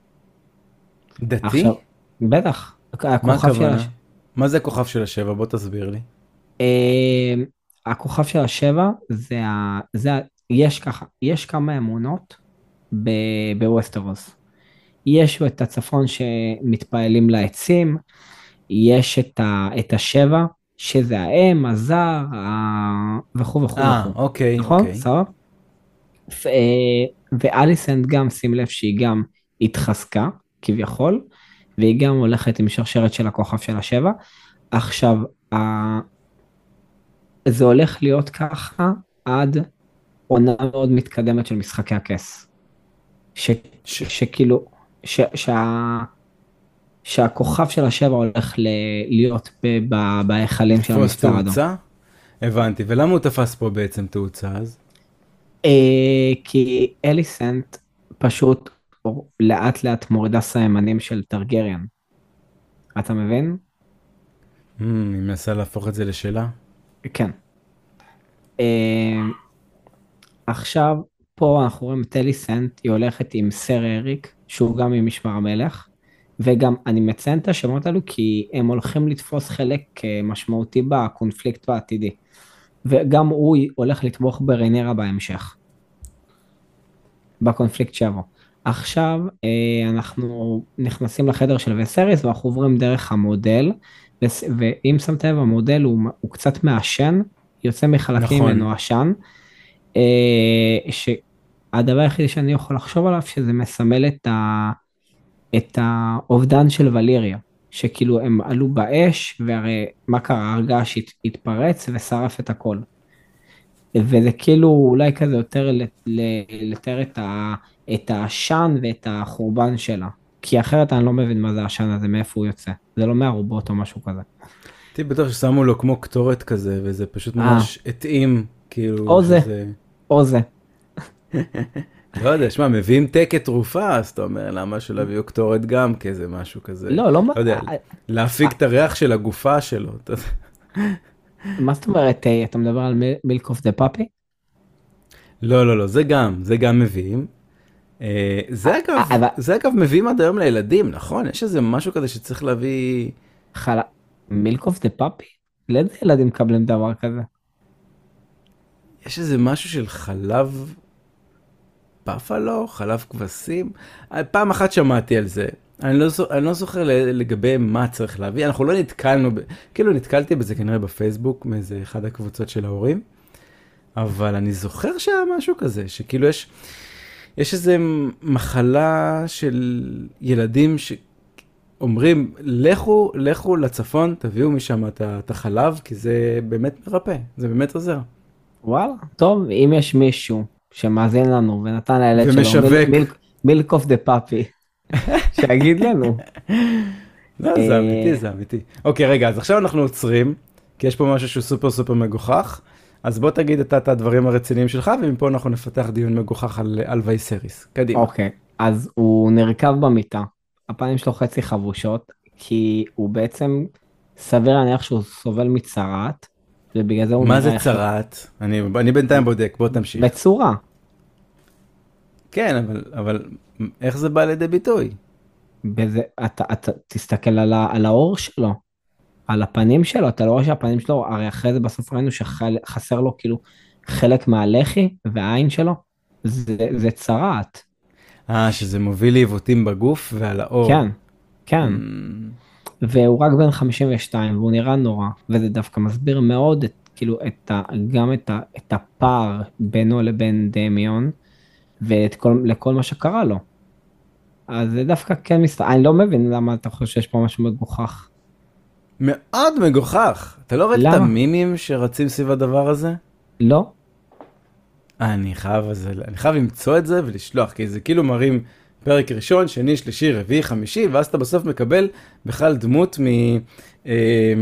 Speaker 1: דתי?
Speaker 2: עכשיו, בטח,
Speaker 1: מה
Speaker 2: הכוכב של
Speaker 1: הכוונה?
Speaker 2: השבע.
Speaker 1: מה זה הכוכב של השבע? בוא תסביר לי.
Speaker 2: אה, הכוכב של השבע זה ה... זה ה... יש ככה, יש כמה אמונות ב- בווסטרוס. יש את הצפון שמתפעלים לעצים, יש את, ה... את השבע, שזה האם, הזר, ה... וכו' וכו'
Speaker 1: אה,
Speaker 2: וכו'.
Speaker 1: אוקיי,
Speaker 2: נכון?
Speaker 1: אוקיי.
Speaker 2: סבבה? ו- אה, ואליסנד גם, שים לב שהיא גם התחזקה, כביכול, והיא גם הולכת עם שרשרת של הכוכב של השבע. עכשיו, ה- זה הולך להיות ככה עד עונה מאוד מתקדמת של משחקי הכס. ש,
Speaker 1: ש...
Speaker 2: שכאילו, ש, שה, שהכוכב של השבע הולך ל, להיות ב, ב, בהיכלים של
Speaker 1: תפוס
Speaker 2: המבצר האדום.
Speaker 1: תאוצה? הבנתי. ולמה הוא תפס פה בעצם תאוצה אז?
Speaker 2: אה, כי אליסנט פשוט לאט לאט מורידה סיימנים של טרגריאן. אתה מבין?
Speaker 1: Hmm, היא מנסה להפוך את זה לשלה?
Speaker 2: כן. אה, עכשיו, פה אנחנו רואים את אליסנט, היא הולכת עם סר אריק, שהוא גם ממשמר המלך, וגם אני מציין את השמות האלו כי הם הולכים לתפוס חלק אה, משמעותי בקונפליקט העתידי, וגם הוא הולך לתמוך בריינרה בהמשך, בקונפליקט שיבוא. עכשיו אה, אנחנו נכנסים לחדר של וסריס ואנחנו עוברים דרך המודל, וס- ואם שמת לב המודל הוא, הוא קצת מעשן, יוצא מחלקים
Speaker 1: נכון.
Speaker 2: ממנו עשן, אה, שהדבר היחידי שאני יכול לחשוב עליו שזה מסמל את, ה, את האובדן של וליריה. שכאילו הם עלו באש, והרי מה קרה? הרגש הת- התפרץ ושרף את הכל. וזה כאילו אולי כזה יותר ל- ל- לתאר את ה- את העשן ואת החורבן שלה. כי אחרת אני לא מבין מה זה העשן הזה, מאיפה הוא יוצא. זה לא מהרובות או משהו כזה.
Speaker 1: הייתי בטוח ששמו לו כמו קטורת כזה, וזה פשוט
Speaker 2: אה,
Speaker 1: ממש התאים, כאילו
Speaker 2: או זה,
Speaker 1: שזה...
Speaker 2: או זה.
Speaker 1: לא יודע, שמע, מביאים תה כתרופה, אז אתה אומר, למה שלא יביאו קטורת גם כאיזה משהו כזה,
Speaker 2: לא, לא, מה,
Speaker 1: לא יודע,
Speaker 2: אה,
Speaker 1: להפיק את הריח של הגופה שלו. אתה יודע.
Speaker 2: מה זאת אומרת, אה, אתה מדבר על מילק אוף דה פאפי?
Speaker 1: לא, לא, לא, זה גם, זה גם מביאים. אה, זה אגב,
Speaker 2: אבל
Speaker 1: זה אגב מביאים עד היום לילדים, נכון? יש איזה משהו כזה שצריך להביא...
Speaker 2: חלה, מילק אוף דה פאפי? לאיזה ילדים מקבלים דבר כזה?
Speaker 1: יש איזה משהו של חלב בפלו, חלב כבשים. אה, פעם אחת שמעתי על זה. אני לא, זו- אני לא זוכר ל- לגבי מה צריך להביא. אנחנו לא נתקלנו, ב... כאילו נתקלתי בזה כנראה בפייסבוק, מאיזה אחד הקבוצות של ההורים. אבל אני זוכר שהיה משהו כזה, שכאילו יש, יש איזה מחלה של ילדים שאומרים, לכו, לכו לצפון, תביאו משם את ה- את החלב, כי זה באמת מרפא, זה באמת עוזר.
Speaker 2: וואלה, טוב, אם יש מישהו שמאזין לנו ונתן לילד שלו
Speaker 1: ומשווק.
Speaker 2: מילק אוף דה פאפי, שיגיד לנו.
Speaker 1: לא,
Speaker 2: אה,
Speaker 1: זה אמיתי, זה אמיתי. אוקיי, רגע, אז עכשיו אנחנו עוצרים, כי יש פה משהו שהוא סופר סופר מגוחך, אז בוא תגיד אתה את הדברים הרציניים שלך, ומפה אנחנו נפתח דיון מגוחך על, על וייסריס. קדימה.
Speaker 2: אוקיי, אז הוא נרקב במיטה, הפנים שלו חצי חבושות, כי הוא בעצם סביר להניח שהוא סובל מצרעת, ובגלל זה הוא
Speaker 1: מה
Speaker 2: נראה
Speaker 1: זה
Speaker 2: איך-
Speaker 1: צרעת? אני, אני בינתיים בודק, בוא תמשיך.
Speaker 2: בצורה.
Speaker 1: כן, אבל, אבל איך זה בא לידי ביטוי?
Speaker 2: בזה, אתה, אתה תסתכל על, ה, על האור שלו, על הפנים שלו, אתה לא רואה שהפנים שלו, הרי אחרי זה בסוף ראינו שחסר לו כאילו חלק מהלחי והעין שלו, זה, זה צרעת.
Speaker 1: אה, שזה מוביל לעיוותים בגוף ועל האור.
Speaker 2: כן, כן.
Speaker 1: Mm,
Speaker 2: והוא רק בן חמישים ושתיים והוא נראה נורא, וזה דווקא מסביר מאוד את, כאילו, את ה, גם את, ה, את הפער בינו לבין דמיון, ולכל מה שקרה לו. אז זה דווקא כן מסתכל, אני לא מבין למה אתה חושב שיש פה משהו מגוחך.
Speaker 1: מאוד מגוחך. אתה לא רואה את
Speaker 2: למה?
Speaker 1: המימים שרצים סביב הדבר הזה?
Speaker 2: לא?
Speaker 1: אני חייב, אז, אני חייב למצוא את זה ולשלוח, כי זה כאילו מראים פרק ראשון, שני, שלישי, רביעי, חמישי, ואז אתה בסוף מקבל בכלל דמות מ, אה,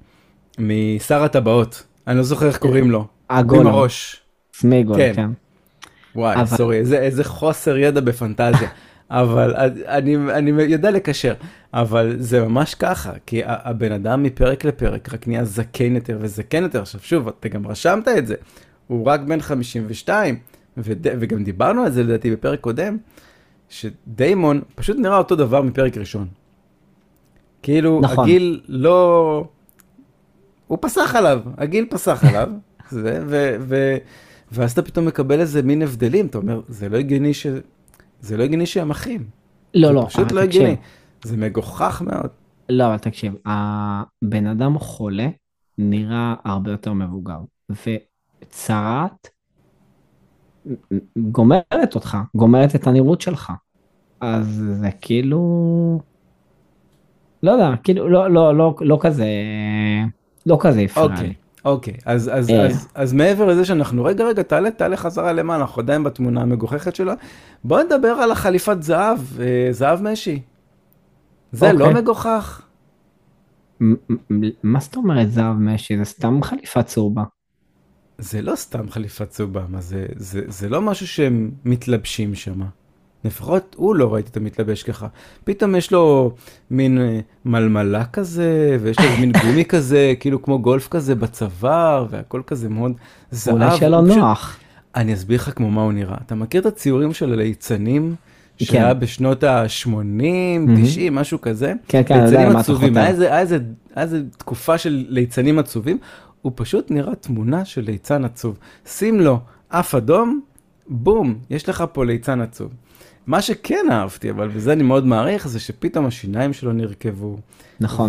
Speaker 1: משר הטבעות. אני לא זוכר איך קוראים לו.
Speaker 2: הגולם.
Speaker 1: עם הראש.
Speaker 2: סמיגול,
Speaker 1: כן.
Speaker 2: כן.
Speaker 1: וואי,
Speaker 2: אבל-
Speaker 1: סורי, איזה, איזה חוסר ידע בפנטזיה. אבל אני, אני יודע לקשר, אבל זה ממש ככה, כי ה- הבן אדם מפרק לפרק רק נהיה זקן יותר וזקן יותר. עכשיו שוב, אתה גם רשמת את זה, הוא רק בן חמישים ושתיים, וד, וגם דיברנו על זה לדעתי בפרק קודם, שדיימון פשוט נראה אותו דבר מפרק ראשון. כאילו,
Speaker 2: נכון.
Speaker 1: הגיל לא... הוא פסח עליו, הגיל פסח עליו, זה, ו, ו, ואז אתה פתאום מקבל איזה מין הבדלים, אתה אומר, זה לא הגיוני ש... זה לא הגיוני שהם אחים.
Speaker 2: לא,
Speaker 1: זה
Speaker 2: לא,
Speaker 1: פשוט
Speaker 2: אבל
Speaker 1: לא
Speaker 2: תקשיב.
Speaker 1: הגיוני. זה מגוחך מאוד.
Speaker 2: לא, אבל תקשיב, הבן אדם חולה נראה הרבה יותר מבוגר, וצרעת גומרת אותך, גומרת את הנראות שלך. אז זה כאילו, לא יודע, כאילו, לא, לא, לא, לא כזה, לא כזה הפריע לי.
Speaker 1: אוקיי, אוקיי. אז, אז,
Speaker 2: אה.
Speaker 1: אז, אז מעבר לזה שאנחנו, רגע, רגע, תעלה, תעלה חזרה למעלה, אנחנו עדיין בתמונה המגוחכת שלו. בוא נדבר על החליפת זהב, אה, זהב משי. זה
Speaker 2: אוקיי.
Speaker 1: לא מגוחך?
Speaker 2: מ- מ- מה זאת אומרת זהב משי? זה סתם חליפה צהובה.
Speaker 1: זה לא סתם חליפת צהובה, מה זה, זה, זה לא משהו שהם מתלבשים שם. לפחות הוא לא ראיתי את המתלבש ככה. פתאום יש לו מין אה, מלמלה כזה, ויש לו מין גומי כזה, כאילו כמו גולף כזה בצוואר, והכל כזה מאוד זהב.
Speaker 2: אולי שלא
Speaker 1: הוא פשוט-
Speaker 2: נוח.
Speaker 1: אני אסביר לך כמו מה הוא נראה. אתה מכיר את הציורים של הליצנים? שהיה
Speaker 2: כן.
Speaker 1: בשנות ה-שמונים,
Speaker 2: מהמם.
Speaker 1: תשעים, משהו כזה.
Speaker 2: כן, כן, אני יודע
Speaker 1: ליצנים
Speaker 2: למה אתה
Speaker 1: עצובים.
Speaker 2: חותר.
Speaker 1: היה איזה- היה איזה- היה איזה תקופה של ליצנים עצובים, הוא פשוט נראה תמונה של ליצן עצוב. שים לו אף אדום, בום, יש לך פה ליצן עצוב. מה שכן אהבתי, אבל וזה אני מאוד מעריך, זה שפתאום השיניים שלו נרכבו.
Speaker 2: נכון.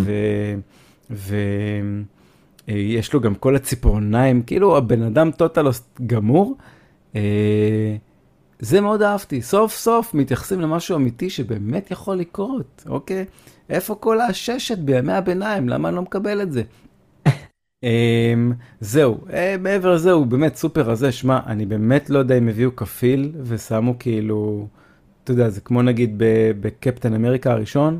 Speaker 1: ויש לו גם כל הציפורניים, כאילו הבן אדם טוטלוס גמור, אה, זה מאוד אהבתי, סוף סוף מתייחסים למשהו אמיתי שבאמת יכול לקרות, אוקיי? איפה כל הששת בימי הביניים? למה אני לא מקבל את זה? אמ, זהו, אה, מעבר לזהו, באמת סופר הזה, שמע, אני באמת לא יודע אם הביאו כפיל ושמו כאילו, אתה יודע, זה כמו נגיד ב- בקפטן אמריקה הראשון,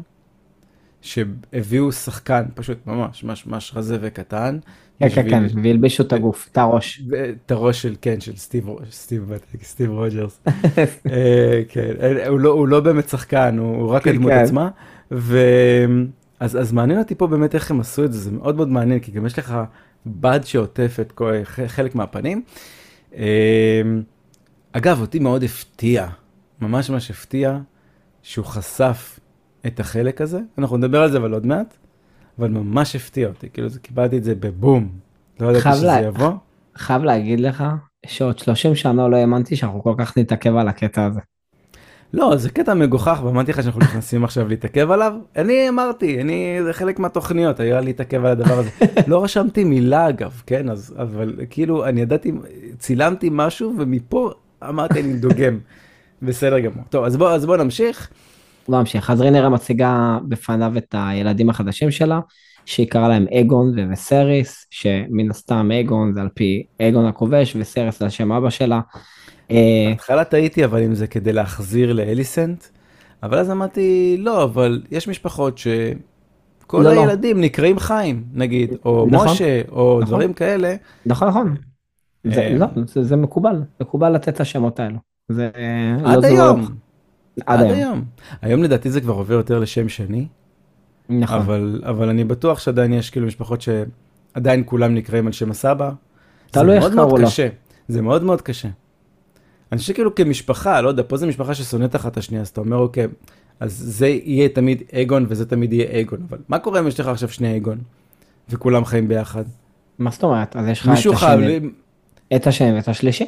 Speaker 1: שהביאו שחקן פשוט ממש ממש ממש רזה וקטן.
Speaker 2: כן, כן,
Speaker 1: בשביל-
Speaker 2: כן, והלבישו את הגוף, את הראש.
Speaker 1: את הראש של, כן, של סטיב, סטיב, סטיב רוג'רס. אה, כן, אה, הוא לא, הוא לא באמת שחקן, הוא הוא רק
Speaker 2: כן,
Speaker 1: הדמות
Speaker 2: כן.
Speaker 1: עצמה. ו... אז, אז מעניין אותי פה באמת איך הם עשו את זה, זה מאוד מאוד מעניין, כי גם יש לך בד שעוטף את כל, ח- חלק מהפנים. אה, אגב, אותי מאוד הפתיע, ממש ממש הפתיע, שהוא חשף את החלק הזה. אנחנו נדבר על זה אבל עוד מעט, אבל ממש הפתיע אותי, כאילו זה, קיבלתי את זה בבום. לא ידעתי
Speaker 2: חייב
Speaker 1: שזה
Speaker 2: לה-
Speaker 1: יבוא.
Speaker 2: חייב להגיד לך שעוד שלושים שנה לא האמנתי שאנחנו כל כך נתעכב על הקטע הזה.
Speaker 1: לא, זה קטע מגוחך, ואמרתי לך שאנחנו נכנסים עכשיו להתעכב עליו. אני אמרתי, אני, זה חלק מהתוכניות, היה להתעכב על הדבר הזה. לא רשמתי מילה אגב, כן, אז, אבל כאילו, אני ידעתי, צילמתי משהו, ומפה אמרתי, אני דוגם. בסדר גמור. טוב, אז בוא, אז בוא נמשיך.
Speaker 2: בוא נמשיך. אז ריינרה מציגה בפניו את הילדים החדשים שלה, שהיא קראה להם אגון וסריס, שמן הסתם אגון זה על פי אגון הכובש, וסריס זה על שם אבא שלה. אה,
Speaker 1: בהתחלה טעיתי, אבל אם זה כדי להחזיר לאליסנט, אבל אז אמרתי, לא, אבל יש משפחות שכל
Speaker 2: לא, לא.
Speaker 1: הילדים נקראים חיים, נגיד, או
Speaker 2: נכון.
Speaker 1: משה, או
Speaker 2: נכון.
Speaker 1: דברים כאלה.
Speaker 2: נכון, נכון. זה,
Speaker 1: אה,
Speaker 2: לא, זה, זה מקובל, מקובל לתת את השמות האלו. זה לא
Speaker 1: עד
Speaker 2: זו-
Speaker 1: היום.
Speaker 2: עד היום.
Speaker 1: היום. היום לדעתי זה כבר עובר יותר לשם שני,
Speaker 2: נכון.
Speaker 1: אבל, אבל אני בטוח שעדיין יש כאילו משפחות שעדיין כולם נקראים על שם הסבא.
Speaker 2: תלוי
Speaker 1: זה
Speaker 2: איך
Speaker 1: מאוד
Speaker 2: קראו
Speaker 1: מאוד
Speaker 2: לו.
Speaker 1: קשה. זה מאוד מאוד קשה. אני חושב כאילו כמשפחה, לא יודע, פה זה משפחה ששונאת אחת השנייה, אז אתה אומר, אוקיי, אז זה יהיה תמיד אגון וזה תמיד יהיה אגון, אבל מה קורה אם יש לך עכשיו שני אגון, וכולם חיים ביחד?
Speaker 2: מה זאת אומרת? אז יש לך
Speaker 1: מישהו
Speaker 2: את
Speaker 1: חייב,
Speaker 2: השני, את השני ואת השלישי.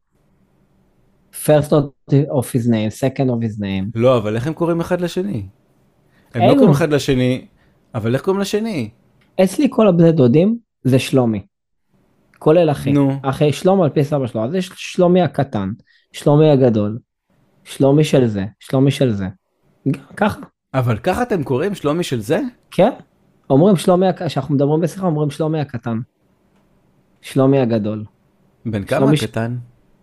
Speaker 2: First of his name, second of his name.
Speaker 1: לא, אבל איך הם קוראים אחד לשני? הם לא
Speaker 2: אגון.
Speaker 1: קוראים אחד לשני, אבל איך קוראים לשני?
Speaker 2: אצלי כל הבני דודים זה שלומי. כולל אחי.
Speaker 1: נו.
Speaker 2: אחי שלמה על פי סבא שלו. אז יש שלומי הקטן, שלומי הגדול, שלומי של זה, שלומי של זה. גם ככה.
Speaker 1: אבל ככה אתם קוראים שלומי של זה?
Speaker 2: כן? אומרים שלומי, הק- כשאנחנו מדברים בשיחה אומרים שלומי הקטן. שלומי הגדול.
Speaker 1: בן כמה
Speaker 2: שלומי ש-
Speaker 1: הקטן?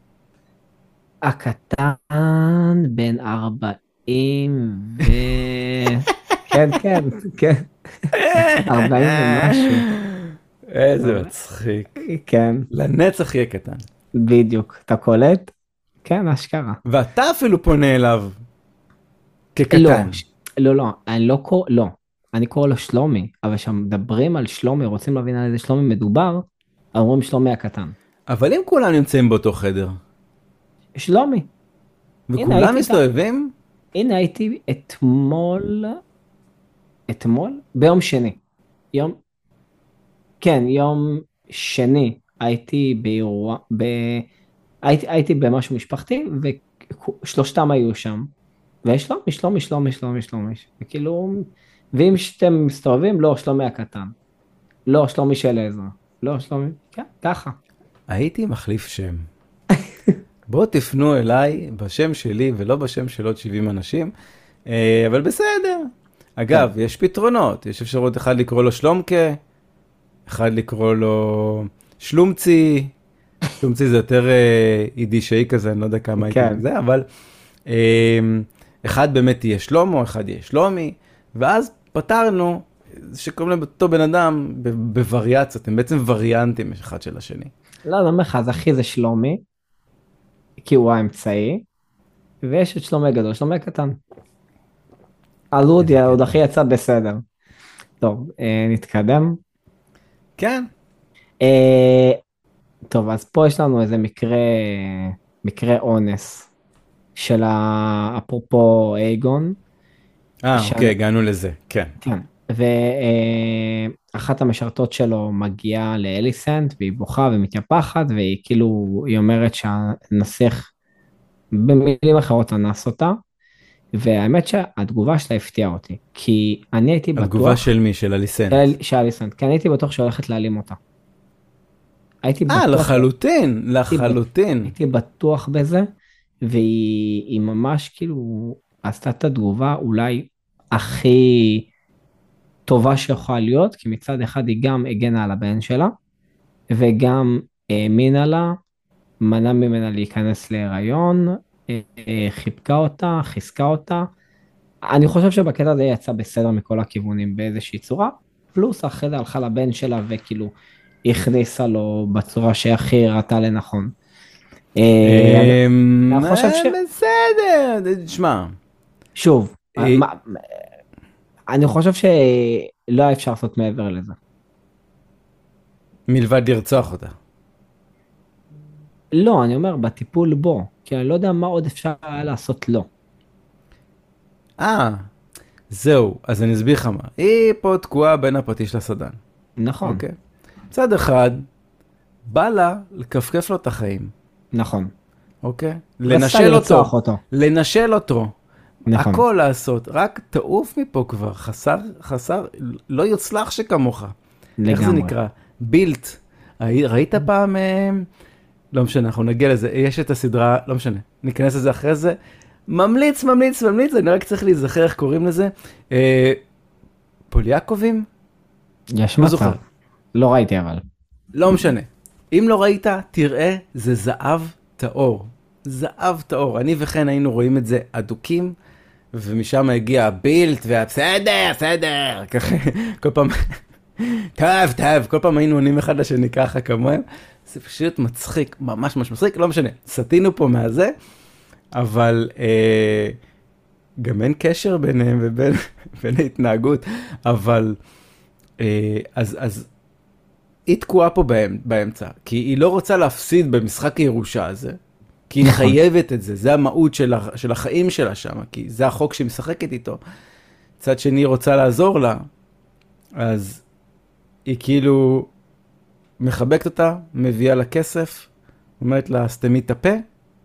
Speaker 2: הקטן בן ארבעים ו... כן, כן, כן. ארבעים ומשהו.
Speaker 1: איזה מצחיק.
Speaker 2: כן,
Speaker 1: לנצח יהיה קטן.
Speaker 2: בדיוק. אתה קולט? כן, אשכרה.
Speaker 1: ואתה אפילו פונה אליו
Speaker 2: לא,
Speaker 1: כקטן.
Speaker 2: ש- לא, לא, אני לא קורא, לא. אני קורא לו שלומי, אבל כשמדברים על שלומי, רוצים להבין על איזה שלומי מדובר, אומרים שלומי הקטן.
Speaker 1: אבל אם כולם נמצאים באותו חדר,
Speaker 2: שלומי.
Speaker 1: וכולם
Speaker 2: הייתי
Speaker 1: מסתובבים,
Speaker 2: הנה הייתי אתמול, אתמול? ביום שני. יום, כן, יום שני הייתי באירוע, ב... הייתי, הייתי במשהו משפחתי, ושלושתם היו שם. ושלומי, שלומי, שלומי, שלומי, שלומי. וכאילו, ואם שאתם מסתובבים, לא, שלומי הקטן. לא, שלומי של עזרא. לא, שלומי, כן, ככה.
Speaker 1: הייתי מחליף שם. בואו תפנו אליי בשם שלי ולא בשם של עוד שבעים אנשים, אה, אבל בסדר. אגב, יש פתרונות, יש אפשרות אחד לקרוא לו שלומקה, אחד לקרוא לו שלומצי, שלומצי זה יותר אה, יידישאי כזה, אני לא יודע כמה הייתי
Speaker 2: כן.
Speaker 1: עם זה, אבל אה, אחד באמת יהיה שלומו, אחד יהיה שלומי, ואז פתרנו שקוראים להם אותו בן אדם ב- בווריאציות, הם בעצם וריאנטים אחד של השני.
Speaker 2: לא, לא אומר לך, אז אחי זה שלומי, כי הוא האמצעי, ויש את שלומי הגדול, שלומי הקטן. על אודי, עוד אחי יצא בסדר. טוב, אה, נתקדם.
Speaker 1: כן.
Speaker 2: אה, טוב, אז פה יש לנו איזה מקרה, מקרה אונס, של ה- אפרופו אייגון.
Speaker 1: אה,
Speaker 2: שם-
Speaker 1: אוקיי, הגענו לזה, כן.
Speaker 2: כן. ואחת המשרתות שלו מגיעה לאליסנט, והיא בוכה ומתייפחת, והיא כאילו, היא אומרת שהנסיך, במילים אחרות אנס אותה, והאמת שהתגובה שלה הפתיעה אותי, כי אני הייתי בטוח,
Speaker 1: התגובה של מי? של אליסנט.
Speaker 2: של- של אליסנט, כי אני הייתי בטוח שהולכת להעלים אותה. הייתי
Speaker 1: אה,
Speaker 2: בטוח,
Speaker 1: לחלוטין, לחלוטין.
Speaker 2: הייתי בטוח בזה, והיא היא ממש כאילו עשתה את התגובה אולי הכי טובה שיכולה להיות, כי מצד אחד היא גם הגנה על הבן שלה, וגם האמינה לה, מנע ממנה להיכנס להיריון, אה, אה, חיבקה אותה, חיזקה אותה. אני חושב שבקטע הזה היא יצא בסדר מכל הכיוונים באיזושהי צורה, פלוס אחרי זה הלכה לבן שלה וכאילו הכניסה לו בצורה שהכי ראתה לנכון. אה,
Speaker 1: אמ,
Speaker 2: אני חושב
Speaker 1: אה,
Speaker 2: ש...
Speaker 1: בסדר, תשמע.
Speaker 2: שוב,
Speaker 1: אה,
Speaker 2: מה- אני חושב שלא היה אפשר לעשות מעבר לזה.
Speaker 1: מלבד לרצוח אותה.
Speaker 2: לא, אני אומר, בטיפול בו, כי אני לא יודע מה עוד אפשר היה לעשות לו.
Speaker 1: אה, זהו, אז אני אסביר לך מה. היא פה תקועה בין הפטיש לסדן.
Speaker 2: נכון,
Speaker 1: אוקיי? מצד אחד, בא לה לכפכף לו את החיים.
Speaker 2: נכון.
Speaker 1: אוקיי?
Speaker 2: רצתה
Speaker 1: לנשל אותו.
Speaker 2: לרצוח אותו.
Speaker 1: לנשל אותו.
Speaker 2: נכון.
Speaker 1: הכל לעשות, רק תעוף מפה כבר, חסר, חסר, לא יוצלח שכמוך. איך זה
Speaker 2: לגמרי.
Speaker 1: נקרא? בילט. ראית פעם, אה, לא משנה, אנחנו נגיע לזה, יש את הסדרה, לא משנה, ניכנס לזה אחרי זה, ממליץ, ממליץ, ממליץ, אני רק צריך להיזכר איך קוראים לזה, אה, פוליאקובים?
Speaker 2: יש
Speaker 1: לא
Speaker 2: מצב.
Speaker 1: זוכר.
Speaker 2: לא ראיתי אבל.
Speaker 1: לא משנה. אם לא ראית, תראה, זה זהב טהור. זהב טהור. אני וכן היינו רואים את זה אדוקים, ומשם הגיע הבילט, והבסדר, בסדר, ככה, כל פעם, טוב, טוב, כל פעם היינו עונים אחד לשני ככה כמוהם. זה פשוט מצחיק, ממש ממש מצחיק, לא משנה, סטינו פה מהזה, אבל אה, גם אין קשר ביניהם ובין בין ההתנהגות, אבל אה, אז, אז היא תקועה פה באמצע, באמצע, כי היא לא רוצה להפסיד במשחק הירושה הזה, כי היא חייבת את זה, זה המהות של, ה, של החיים שלה שם, כי זה החוק שהיא משחקת איתו. צד שני רוצה לעזור לה, אז היא כאילו מחבקת אותה, מביאה לה כסף, אומרת לה, סתמי את הפה,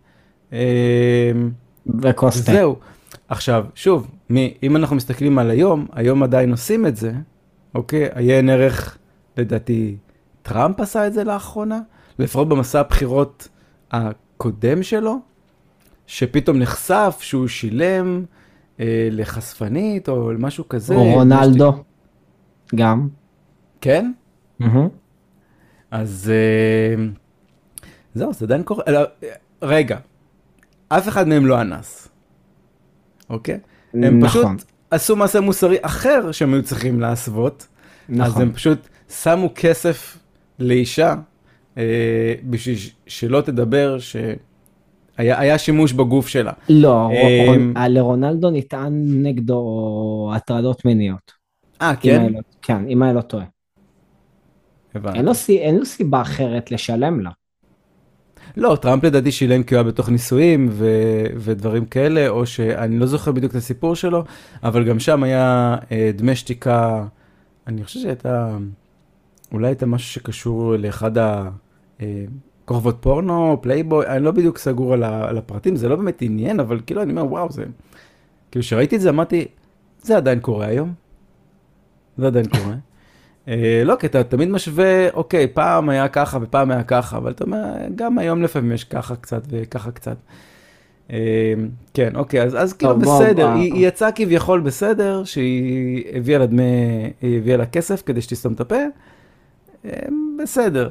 Speaker 2: וכוס תה.
Speaker 1: זהו. עכשיו, שוב, מי, אם אנחנו מסתכלים על היום, היום עדיין עושים את זה, אוקיי? עיין ערך, לדעתי, טראמפ עשה את זה לאחרונה, לפחות במסע הבחירות הקודם שלו, שפתאום נחשף שהוא שילם אה, לחשפנית או משהו כזה.
Speaker 2: או רונלדו. גם.
Speaker 1: כן?
Speaker 2: מהמם.
Speaker 1: אז אה, זהו, זה עדיין קורה. אלא, רגע, אף אחד מהם לא אנס. אוקיי? הם
Speaker 2: נכון.
Speaker 1: פשוט עשו מעשה מוסרי אחר שהם היו צריכים להסוות. אז
Speaker 2: נכון.
Speaker 1: הם פשוט שמו כסף לאישה, אה, בשביל שלא תדבר שהיה היה שימוש בגוף שלה.
Speaker 2: לא,
Speaker 1: אה,
Speaker 2: רונ- לרונלדו נטען נגדו הטרדות מיניות.
Speaker 1: אה,
Speaker 2: אם
Speaker 1: כן?
Speaker 2: אני לא- כן, אם אני לא טועה.
Speaker 1: הבנתי.
Speaker 2: אין לו סי- אין לו סיבה אחרת לשלם לה.
Speaker 1: לא, טראמפ לדעתי שילם כי הוא היה בתוך נישואים ו- ודברים כאלה, או שאני לא זוכר בדיוק את הסיפור שלו, אבל גם שם היה אה, דמי שתיקה, אני חושב שהייתה, אולי הייתה משהו שקשור לאחד הכוכבות פורנו, פלייבוי, אני לא בדיוק סגור על, ה- על הפרטים, זה לא באמת עניין, אבל כאילו אני אומר, וואו, זה, כאילו שראיתי את זה, אמרתי, זה עדיין קורה היום, זה עדיין קורה. אה, לא, כי אתה תמיד משווה, אוקיי, פעם היה ככה ופעם היה ככה, אבל אתה אומר, גם היום לפעמים יש ככה קצת וככה קצת. אה, כן, אוקיי, אז, אז כאילו
Speaker 2: טוב, בוא,
Speaker 1: בסדר,
Speaker 2: בוא.
Speaker 1: היא, היא יצאה כביכול בסדר, שהיא הביאה לה דמי, היא הביאה לה כסף כדי שתסתום את הפה, אה, בסדר.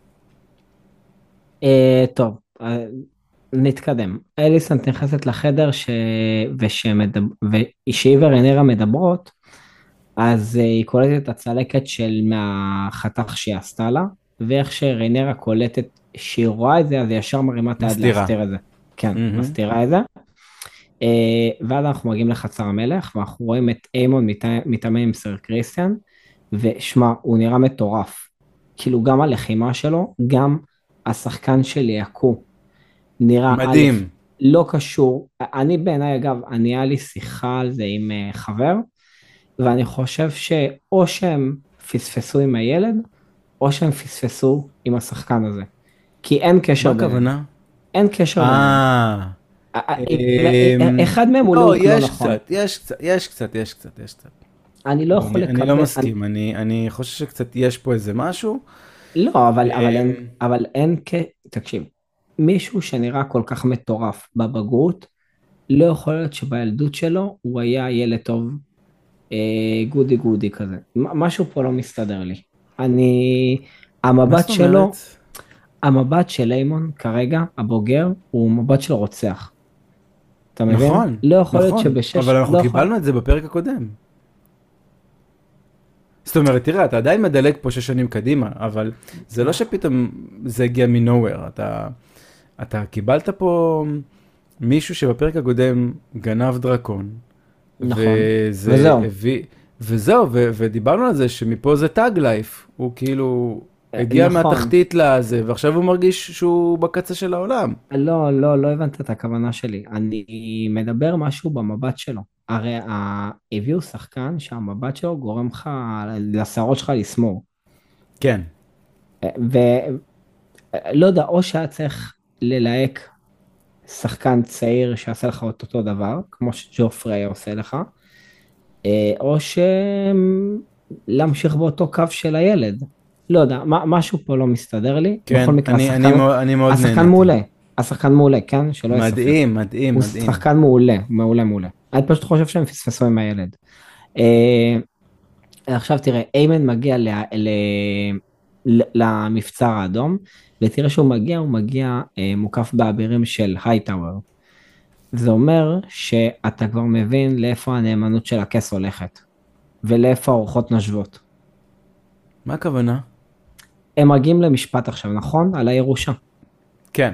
Speaker 2: אה, טוב, אה, נתקדם. אליסנט נכנסת לחדר ש... ושמדב... ושהיא ורנרה מדברות, אז אה, היא קולטת את הצלקת של מהחתך שהיא עשתה לה, ואיך שרנרה קולטת שהיא רואה את זה, אז היא ישר מרימה את היד
Speaker 1: מסתירה.
Speaker 2: להסתיר את זה. כן,
Speaker 1: מהמם.
Speaker 2: מסתירה את זה. אה, ואז אנחנו מגיעים לחצר המלך, ואנחנו רואים את איימון מת- מתאמן עם סר קריסטיאן, ושמע, הוא נראה מטורף. כאילו גם הלחימה שלו, גם השחקן של יעקו, נראה
Speaker 1: מדהים.
Speaker 2: א', לא קשור. אני בעיניי, אגב, אני היה לי שיחה על זה עם אה, חבר, ואני חושב שאו שהם פספסו עם הילד, או שהם פספסו עם השחקן הזה. כי אין קשר
Speaker 1: מה
Speaker 2: ביניהם.
Speaker 1: הכוונה?
Speaker 2: אין קשר ביניהם.
Speaker 1: אה,
Speaker 2: אה, אה,
Speaker 1: אמ,
Speaker 2: אחד מהם הוא
Speaker 1: לא,
Speaker 2: לא לא
Speaker 1: יש
Speaker 2: נכון.
Speaker 1: קצת, יש קצת, יש קצת, יש קצת, יש קצת.
Speaker 2: אני לא יכול
Speaker 1: אני,
Speaker 2: לקבל...
Speaker 1: אני לא מסכים, אני, אני חושב שקצת יש פה איזה משהו.
Speaker 2: לא, אבל, אבל, אין,
Speaker 1: אמ,
Speaker 2: אבל אין, כ- תקשיב, מישהו שנראה כל כך מטורף בבגרות, לא יכול להיות שבילדות שלו הוא היה ילד טוב, אה, גודי גודי כזה. מ- משהו פה לא מסתדר לי. אני,
Speaker 1: מה
Speaker 2: המבט
Speaker 1: זאת אומרת?
Speaker 2: שלו, המבט של ליימון כרגע, הבוגר, הוא מבט של רוצח. אתה מבין?
Speaker 1: נכון,
Speaker 2: לא יכול להיות
Speaker 1: נכון, אבל
Speaker 2: שבשש,
Speaker 1: אנחנו
Speaker 2: לא יכול...
Speaker 1: קיבלנו את זה בפרק הקודם. זאת אומרת, תראה, אתה עדיין מדלג פה שש שנים קדימה, אבל זה לא שפתאום זה הגיע מנוהוור. אתה, אתה קיבלת פה מישהו שבפרק הקודם גנב דרקון,
Speaker 2: נכון.
Speaker 1: וזה
Speaker 2: וזהו.
Speaker 1: הביא, וזהו, ו, ודיברנו על זה שמפה זה טאג לייף, הוא כאילו
Speaker 2: אה,
Speaker 1: הגיע
Speaker 2: נכון.
Speaker 1: מהתחתית לזה, ועכשיו הוא מרגיש שהוא בקצה של העולם.
Speaker 2: לא, לא, לא הבנת את הכוונה שלי. אני מדבר משהו במבט שלו. הרי ה- הביאו שחקן שהמבט שלו גורם לך, לשערות שלך לסמור.
Speaker 1: כן.
Speaker 2: ולא יודע, או שהיה צריך ללהק שחקן צעיר שיעשה לך את אותו דבר, כמו שג'ופרי עושה לך, אה, או שלהמשיך באותו קו של הילד. לא יודע, מה- משהו פה לא מסתדר לי.
Speaker 1: כן,
Speaker 2: בכל מקרה,
Speaker 1: אני, אני,
Speaker 2: השחקן,
Speaker 1: מאוד- אני מאוד
Speaker 2: השחקן
Speaker 1: נהניתי.
Speaker 2: מעולה. השחקן מעולה, כן? שלא יהיה ספק.
Speaker 1: מדהים, מדהים,
Speaker 2: הוא
Speaker 1: מדהים.
Speaker 2: שחקן מעולה, מעולה, מעולה. אני פשוט חושב שהם פספסו עם הילד. אה, עכשיו תראה, איימן מגיע ל, ל, ל, למבצר האדום, ותראה שהוא מגיע, הוא מגיע אה, מוקף באבירים של הייטאוור. זה אומר שאתה כבר מבין לאיפה הנאמנות של הכס הולכת, ולאיפה הרוחות נושבות.
Speaker 1: מה הכוונה?
Speaker 2: הם מגיעים למשפט עכשיו, נכון? על הירושה.
Speaker 1: כן.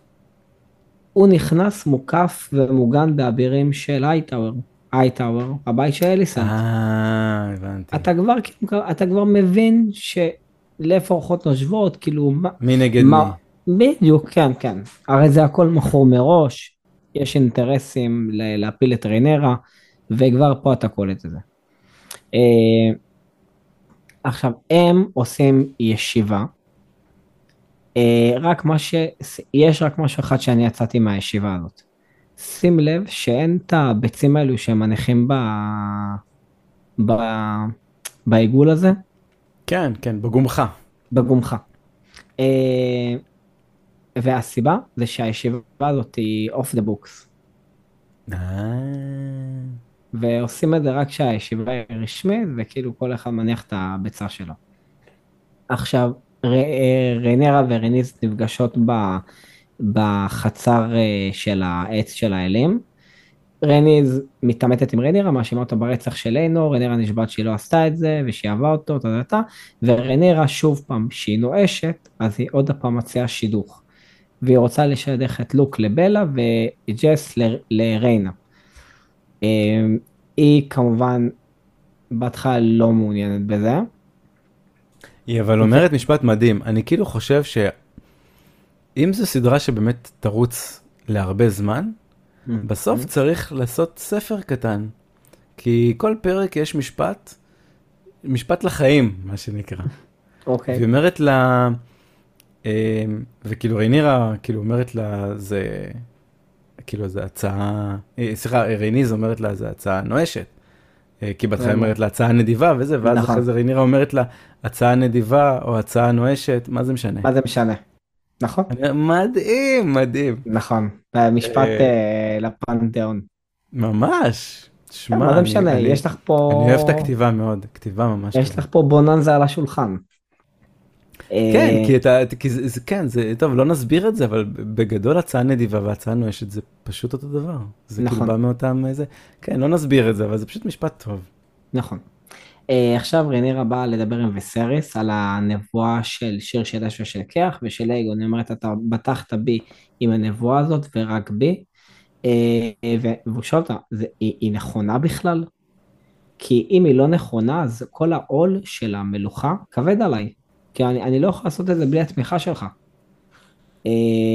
Speaker 2: הוא נכנס מוקף ומוגן באבירים של הייטאוור. הייטאוור, הבית של אליסנט.
Speaker 1: אה, הבנתי.
Speaker 2: אתה כבר, כאילו, אתה כבר מבין שלאיפה אורחות נושבות, כאילו, מה,
Speaker 1: מי נגד
Speaker 2: מה,
Speaker 1: מי?
Speaker 2: בדיוק, כן, כן. הרי זה הכל מכור מראש, יש אינטרסים ל- להפיל את ריינרה, וכבר פה אתה קולט את זה. אה, עכשיו, הם עושים ישיבה, אה, רק מה ש... יש רק משהו אחד שאני יצאתי מהישיבה הזאת. שים לב שאין את הביצים האלו שהם מניחים ב... ב... בעיגול הזה,
Speaker 1: כן, כן, בגומך.
Speaker 2: בגומך. אה, והסיבה זה שהישיבה הזאת היא off the books,
Speaker 1: אה,
Speaker 2: ועושים את זה רק כשהישיבה היא רשמית, וכאילו כל אחד מניח את הביצה שלו. עכשיו, ר- אה, ריינרה וריניס נפגשות ב- בחצר אה, של העץ של האלים. רניז מתעמתת עם רנירה, מאשימה אותו ברצח של אינו, רנירה נשבעת שהיא לא עשתה את זה, ושהיא אהבה אותו, אתה יודע, ורנירה שוב פעם, שהיא נואשת, אז היא עוד הפעם מציעה שידוך. והיא רוצה לשדך את לוק לבלה וג'ס ל- לריינה. אה, היא כמובן בהתחלה לא מעוניינת בזה.
Speaker 1: היא אבל אומרת משפט מדהים. אני כאילו חושב שאם זו סדרה שבאמת תרוץ להרבה זמן, בסוף צריך לעשות ספר קטן. כי כל פרק יש משפט, משפט לחיים, מה שנקרא.
Speaker 2: אוקיי.
Speaker 1: והיא אומרת לה, אה, וכאילו רינירה, כאילו אומרת לה, זה, כאילו זה הצעה, אה, סליחה, ריניז אומרת לה, זה הצעה נואשת. אה, כי בהתחלה היא אומרת לה, הצעה נדיבה וזה, ואז
Speaker 2: נכון.
Speaker 1: אחרי זה רינירה אומרת לה, הצעה נדיבה או הצעה נואשת, מה זה משנה?
Speaker 2: מה זה משנה? נכון?
Speaker 1: אני אומר, מדהים, מדהים.
Speaker 2: נכון. משפט
Speaker 1: אה,
Speaker 2: אה, לפנתיאון.
Speaker 1: ממש. שמע,
Speaker 2: מה זה
Speaker 1: אני-
Speaker 2: משנה?
Speaker 1: אני-
Speaker 2: יש לך פה...
Speaker 1: אני אוהב את הכתיבה מאוד, כתיבה ממש
Speaker 2: יש
Speaker 1: טובה.
Speaker 2: לך פה בוננזה על השולחן.
Speaker 1: כן,
Speaker 2: אה,
Speaker 1: כי אתה, כי זה, זה, כן, זה, טוב, לא נסביר את זה, אבל בגדול הצעה נדיבה והצעה נואשת זה פשוט אותו דבר. זה
Speaker 2: נכון.
Speaker 1: כאילו בא מאותם איזה, כן, לא נסביר את זה, אבל זה פשוט משפט טוב.
Speaker 2: נכון. אה, עכשיו רנירה באה לדבר עם וסריס על הנבואה של שיר של אש ושל כיח, ושל אייגון, היא אומרת, אתה בטחת בי עם הנבואה הזאת ורק בי, אה, ו- והוא שואל אותה, "זה- היא, היא נכונה בכלל? כי אם היא לא נכונה, אז כל העול של המלוכה כבד עליי, כי אני, אני לא יכול לעשות את זה בלי התמיכה שלך. אה,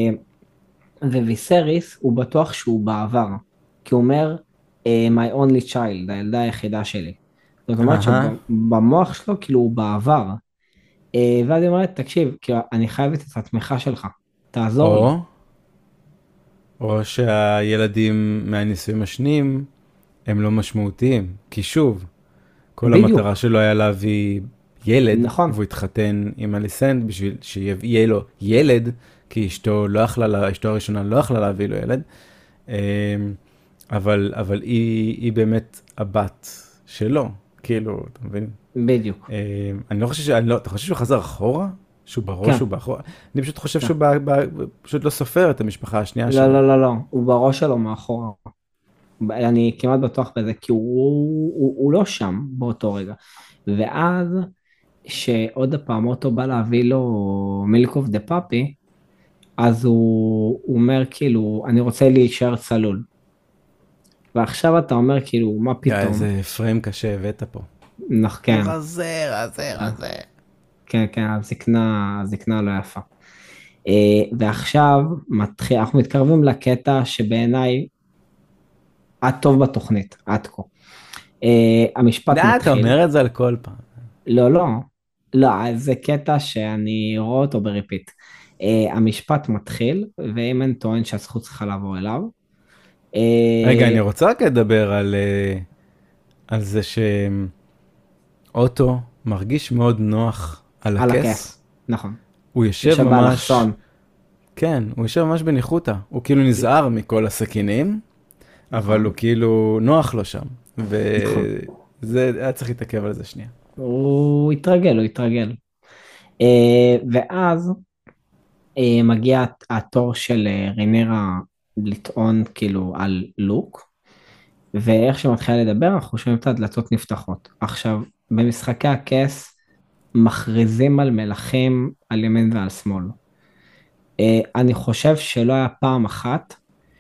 Speaker 2: וויסריס הוא בטוח שהוא בעבר, כי הוא אומר, אה, my only child, הילדה היחידה שלי. זאת אומרת
Speaker 1: אהה.
Speaker 2: שבמוח שלו כאילו הוא בעבר. אה, ואז היא אומרת, תקשיב, כאילו, אני חייבת את התמיכה שלך, תעזור לי.
Speaker 1: או, או שהילדים מהנישואים השניים הם לא משמעותיים, כי שוב, כל
Speaker 2: בדיוק.
Speaker 1: המטרה שלו היה להביא ילד,
Speaker 2: נכון.
Speaker 1: והוא התחתן עם אליסנד בשביל שיהיה לו ילד, כי אשתו לא יכלה, לה- אשתו הראשונה לא יכלה להביא לו ילד, אמ, אבל, אבל היא, היא באמת הבת שלו, כאילו, אתה מבין?
Speaker 2: בדיוק.
Speaker 1: אמ, אני לא חושב ש... אני לא, אתה חושב שהוא חזר אחורה? שהוא
Speaker 2: כן,
Speaker 1: בראש, הוא באחורה? אני פשוט חושב
Speaker 2: כן.
Speaker 1: שהוא ב, ב, פשוט לא סופר את המשפחה השנייה
Speaker 2: לא,
Speaker 1: שלו.
Speaker 2: לא, לא, לא, הוא בראש שלו מאחורה. אני כמעט בטוח בזה, כי הוא, הוא, הוא לא שם באותו רגע. ואז, שעוד פעם אוטו בא להביא לו מילק אוף דה פאפי, אז הוא, הוא אומר כאילו, אני רוצה להישאר צלול. ועכשיו אתה אומר כאילו, מה
Speaker 1: יא,
Speaker 2: פתאום?
Speaker 1: איזה פריים קשה הבאת פה.
Speaker 2: נח,
Speaker 1: הוא
Speaker 2: כן,
Speaker 1: רזה, רזה, רזה.
Speaker 2: כן, כן, הזקנה, הזקנה לא יפה. אה, ועכשיו מתחיל, אנחנו מתקרבים לקטע שבעיניי הטוב בתוכנית, עד כה. אה, המשפט
Speaker 1: נה, אתה
Speaker 2: מתחיל,
Speaker 1: אומר את זה על כל פעם.
Speaker 2: לא, לא, לא, אז זה קטע שאני רואה אותו בריפיט. אה, המשפט מתחיל, ואיימן טוען שהזכות צריכה לעבור אליו.
Speaker 1: רגע,
Speaker 2: אה,
Speaker 1: אני רוצה רק לדבר על, אה, על זה שאוטו מרגיש מאוד נוח על
Speaker 2: על
Speaker 1: הכס.
Speaker 2: הכס, נכון.
Speaker 1: הוא יושב
Speaker 2: יושב
Speaker 1: ממש,
Speaker 2: באלכסון,
Speaker 1: כן, הוא יושב ממש בניחותא. הוא כאילו נזהר מכל הסכינים, אבל
Speaker 2: נכון,
Speaker 1: הוא כאילו נוח לו שם.
Speaker 2: נכון.
Speaker 1: וזה, היה צריך להתעכב על זה שנייה.
Speaker 2: הוא התרגל, הוא התרגל. אה, ואז אה, מגיע התור של אה, רינירה לטעון כאילו על לוק, ואיך שמתחילה לדבר אנחנו שומעים את הדלתות נפתחות. עכשיו, במשחקי הכס מכריזים על מלכים על ימין ועל שמאל. אה, אני חושב שלא היה פעם אחת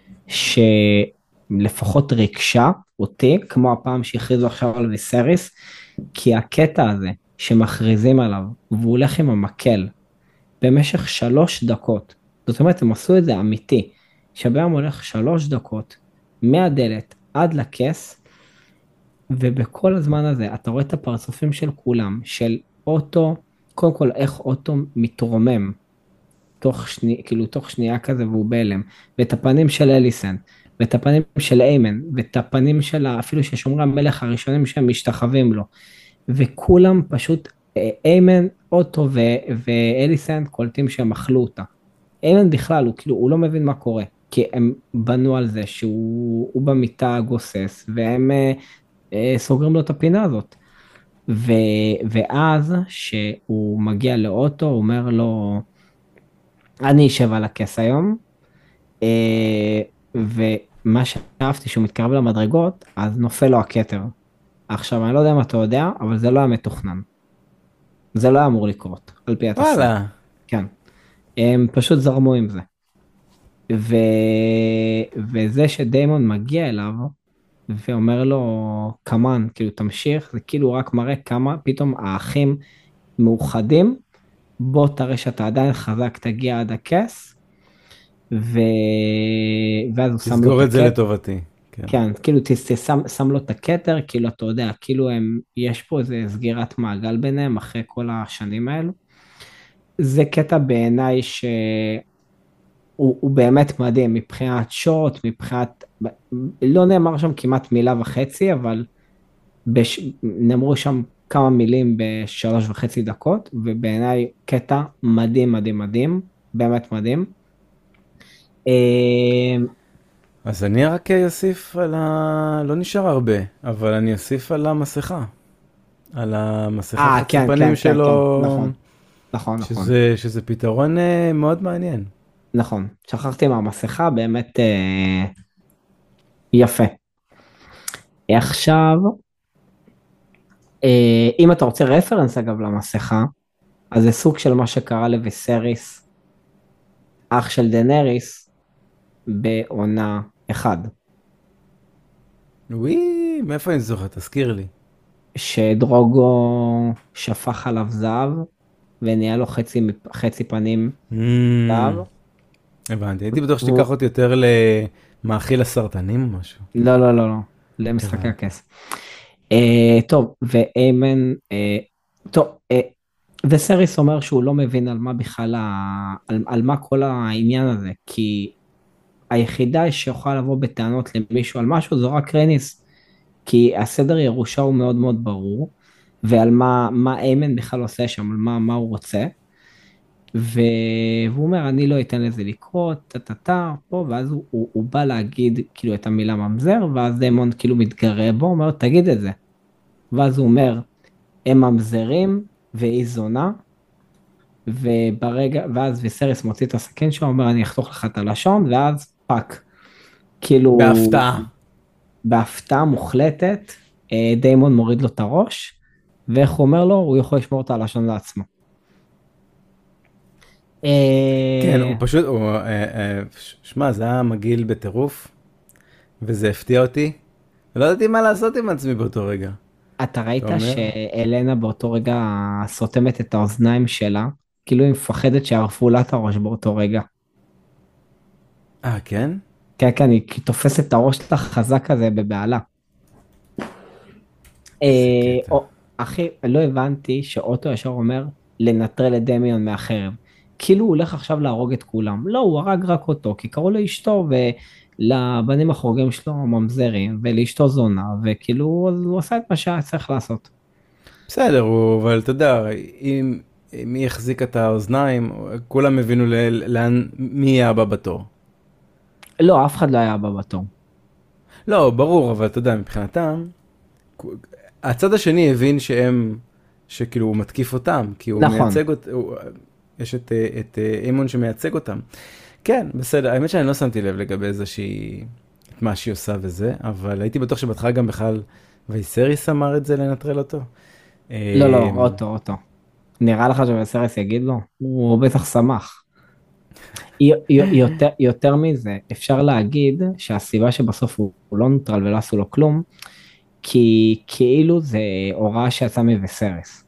Speaker 2: שלפחות ריגשה אותי, כמו הפעם שהכריזו עכשיו על ויסריס, כי הקטע הזה שמכריזים עליו, והוא הולך עם המקל, במשך שלוש דקות, זאת אומרת, הם עשו את זה אמיתי, שבהם הולך שלוש דקות, מהדלת עד לכס, ובכל הזמן הזה אתה רואה את הפרצופים של כולם, של אוטו, קודם כל איך אוטו מתרומם, תוך שני, כאילו תוך שנייה כזה והוא בהלם, ואת הפנים של אליסן, ואת הפנים של איימן, ואת הפנים של אפילו של שומרי המלך הראשונים שהם משתחווים לו, וכולם פשוט, אה, איימן, אוטו ו- ואליסן קולטים שהם אכלו אותה. איימן בכלל, הוא כאילו, הוא לא מבין מה קורה, כי הם בנו על זה שהוא הוא במיטה גוסס, והם אה, אה, סוגרים לו את הפינה הזאת. ו, ואז שהוא מגיע לאוטו, הוא אומר לו, אני אשב על הכס היום, אה, ומה שאהבתי שהוא מתקרב למדרגות, אז נופל לו הכתר. עכשיו, אני לא יודע אם אתה יודע, אבל זה לא היה מתוכנן. זה לא היה אמור לקרות, על פי התסריט.
Speaker 1: וואלה.
Speaker 2: כן. הם פשוט זרמו עם זה. ו... וזה שדיימון מגיע אליו, ואומר לו, כמן, כאילו תמשיך, זה כאילו רק מראה כמה פתאום האחים מאוחדים, בוא תראה שאתה עדיין חזק, תגיע עד הכס, ו... ואז הוא שם לו את
Speaker 1: תסגור את זה
Speaker 2: הכתר,
Speaker 1: לטובתי. כן.
Speaker 2: כן, כאילו ת- ת- שם, שם לו את הכתר, כאילו אתה יודע, כאילו הם, יש פה איזה סגירת מעגל ביניהם אחרי כל השנים האלו. זה קטע בעיניי שהוא הוא באמת מדהים מבחינת שוט, מבחינת, לא נאמר שם כמעט מילה וחצי, אבל בש, נאמרו שם כמה מילים בשלוש וחצי דקות, ובעיניי קטע מדהים מדהים מדהים, באמת מדהים. אה,
Speaker 1: אז אני רק אוסיף על ה... לא נשאר הרבה, אבל אני אוסיף על המסכה. על המסכה
Speaker 2: אה,
Speaker 1: חצי
Speaker 2: כן, כן,
Speaker 1: פנים
Speaker 2: כן, כן,
Speaker 1: שלו,
Speaker 2: נכון, נכון, נכון,
Speaker 1: שזה, שזה פתרון אה, מאוד מעניין.
Speaker 2: נכון. שכחתי מהמסכה, באמת אה, יפה. עכשיו, אה, אם אתה רוצה רפרנס אגב למסכה, אז זה סוג של מה שקרה לויסריס, אח של דנריס, בעונה אחד.
Speaker 1: וואי, מאיפה אני זוכר? תזכיר לי.
Speaker 2: שדרוגו שפך עליו זהב, ונהיה לו חצי, מפ- חצי פנים
Speaker 1: Mm,
Speaker 2: זהב.
Speaker 1: הבנתי, הייתי בטוח
Speaker 2: והוא-
Speaker 1: שתיקח אותי יותר למאכיל הסרטנים או משהו.
Speaker 2: לא, לא, לא, לא, למשחקי
Speaker 1: הבנתי.
Speaker 2: הכס. אה, טוב, ואיימן, אה, טוב, אה, וסריס אומר שהוא לא מבין על מה בכלל, ה- על, על מה כל העניין הזה, כי היחידה שיכולה לבוא בטענות למישהו על משהו זו רק רניס, כי הסדר ירושה הוא מאוד מאוד ברור, ועל מה, מה איימן בכלל עושה שם, על מה, מה הוא רוצה. ו... והוא אומר, אני לא אתן לזה לקרות, טה-טה-טה, פה, ואז הוא, הוא, הוא בא להגיד כאילו את המילה ממזר, ואז דיימון כאילו מתגרה בו, אומר, תגיד את זה. ואז הוא אומר, הם ממזרים והיא זונה, וברגע, ואז ויסריס מוציא את הסכין שלו, אומר, אני אחתוך לך את הלשון, ואז פאק. כאילו,
Speaker 1: בהפתעה.
Speaker 2: בהפתעה מוחלטת, אה, דיימון מוריד לו את הראש, ואיך הוא אומר לו, הוא יכול לשמור את הלשון לעצמו.
Speaker 1: כן,
Speaker 2: אה,
Speaker 1: הוא פשוט, הוא, אה, אה, ש- שמע, זה היה מגעיל בטירוף, וזה הפתיע אותי. לא ידעתי מה לעשות עם עצמי באותו רגע.
Speaker 2: אתה
Speaker 1: אתה
Speaker 2: ראית
Speaker 1: אומר?
Speaker 2: שאלנה באותו רגע סותמת את האוזניים שלה, כאילו היא מפחדת שערפו לה את הראש באותו רגע.
Speaker 1: אה, כן?
Speaker 2: כן, כן, היא תופסת את הראש שלה חזק כזה בבהלה.
Speaker 1: איזה
Speaker 2: אה,
Speaker 1: קטע.
Speaker 2: או, אחי, לא הבנתי שאוטו ישר אומר לנטרל את דמיון מהחרב. כאילו הוא הולך עכשיו להרוג את כולם. לא, הוא הרג רק אותו, כי קראו לאשתו ולבנים החורגים שלו ממזרים, ולאשתו זונה, וכאילו אז הוא עשה את מה שהיה צריך לעשות.
Speaker 1: בסדר, הוא, אבל אתה יודע, אם, אם היא החזיקה את האוזניים, כולם הבינו ל- לאן, מי יהיה הבא בתור.
Speaker 2: לא, אף אחד לא היה הבא בתור.
Speaker 1: לא, ברור, אבל אתה יודע, מבחינתם, הצד השני הבין שהם, שכאילו הוא מתקיף אותם, כי הוא
Speaker 2: נכון.
Speaker 1: מייצג אות, הוא, יש את, את אימון שמייצג אותם. כן, בסדר, האמת שאני לא שמתי לב לגבי זה שהיא, את מה שהיא עושה וזה, אבל הייתי בטוח שבהתחלה גם בכלל וייסריס אמר את זה לנטרל אותו.
Speaker 2: לא, לא,
Speaker 1: אמ,
Speaker 2: אוטו, אוטו. נראה לך שבסרס יגיד לו? הוא בטח שמח. י- י- יותר, יותר מזה, אפשר להגיד שהסיבה שבסוף הוא, הוא לא נוטרל ולא עשו לו כלום, כי כאילו זה הוראה שיצאה מבסרס.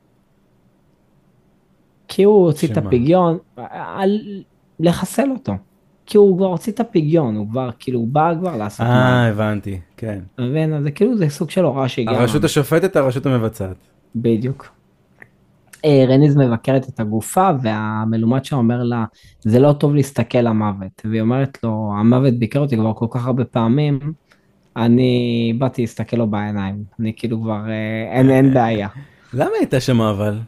Speaker 2: כי הוא הוציא את
Speaker 1: שמה?
Speaker 2: הפגיון, על לחסל אותו. כי הוא כבר הוציא את הפגיון, הוא כבר, כאילו, הוא בא כבר לעשות
Speaker 1: אה,
Speaker 2: מוות.
Speaker 1: הבנתי, כן.
Speaker 2: אתה מבין? אז זה כאילו, זה סוג של הוראה שהגיעה
Speaker 1: הרשות
Speaker 2: מהמ...
Speaker 1: השופטת, הרשות המבצעת.
Speaker 2: בדיוק. אה, רניז מבקרת את הגופה, והמלומד שם אומר לה, זה לא טוב להסתכל למוות. והיא אומרת לו, המוות ביקר אותי כבר כל כך הרבה פעמים, אני באתי להסתכל לו בעיניים. אני כאילו כבר, אה, אין, אין בעיה.
Speaker 1: למה הייתה שם אבל?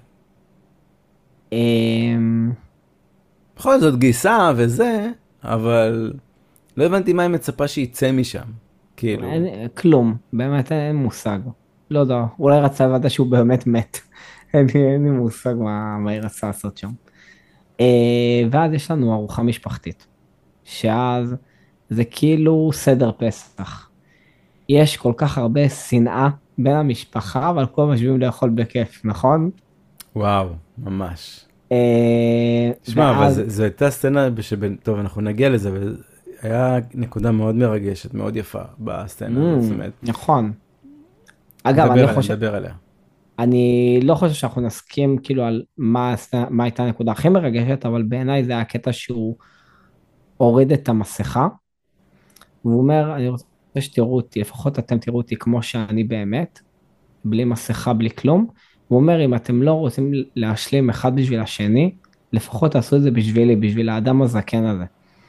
Speaker 2: אמ,
Speaker 1: בכל זאת גיסה וזה, אבל לא הבנתי מה היא מצפה שיצא משם. כאילו,
Speaker 2: אין, כלום, באמת אין מושג. לא יודע, אולי רצה לוודא שהוא באמת מת. אין לי אין לי מושג מה, מה היא רצה לעשות שם. אה, ואז יש לנו ארוחה משפחתית, שאז זה כאילו סדר פסח. יש כל כך הרבה שנאה בין המשפחה, אבל כולם יושבים לאכול בכיף, נכון?
Speaker 1: וואו, ממש.
Speaker 2: אה,
Speaker 1: שמע, אבל
Speaker 2: ואז,
Speaker 1: זו זו הייתה סצנה שבין, טוב, אנחנו נגיע לזה, אבל היה נקודה מאוד מרגשת, מאוד יפה בסצנה הזאת, זאת
Speaker 2: אמ,
Speaker 1: אומרת,
Speaker 2: נכון. אגב,
Speaker 1: נדבר
Speaker 2: אני
Speaker 1: עליה,
Speaker 2: חושב,
Speaker 1: נדבר עליה.
Speaker 2: אני לא חושב שאנחנו נסכים כאילו על מה, עשתה- מה הייתה הנקודה הכי מרגשת, אבל בעיניי זה היה הקטע שהוא הוריד את המסכה, והוא אומר, אני רוצה שתראו אותי, לפחות אתם תראו אותי כמו שאני באמת, בלי מסכה, בלי כלום. הוא אומר, אם אתם לא רוצים להשלים אחד בשביל השני, לפחות תעשו את זה בשבילי, בשביל האדם הזקן הזה.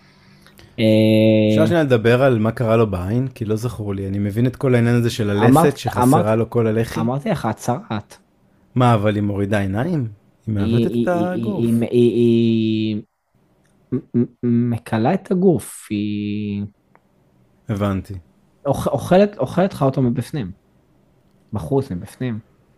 Speaker 1: אפשר
Speaker 2: אה,
Speaker 1: שנייה לדבר על מה קרה לו בעין? כי לא זכור לי, אני מבין את כל העניין הזה של הלסת
Speaker 2: אמרת,
Speaker 1: שחסרה
Speaker 2: אמרת,
Speaker 1: לו כל הלחי.
Speaker 2: אמרתי לך, הצהרת.
Speaker 1: מה, אבל היא מורידה עיניים? היא
Speaker 2: היא,
Speaker 1: מעוותת את
Speaker 2: היא, היא,
Speaker 1: הגוף.
Speaker 2: היא, היא, היא, היא מ- מ- מקלה את הגוף, היא
Speaker 1: הבנתי.
Speaker 2: אוכ- אוכלת, אוכלת לך אותו מבפנים, בחוץ, מבפנים.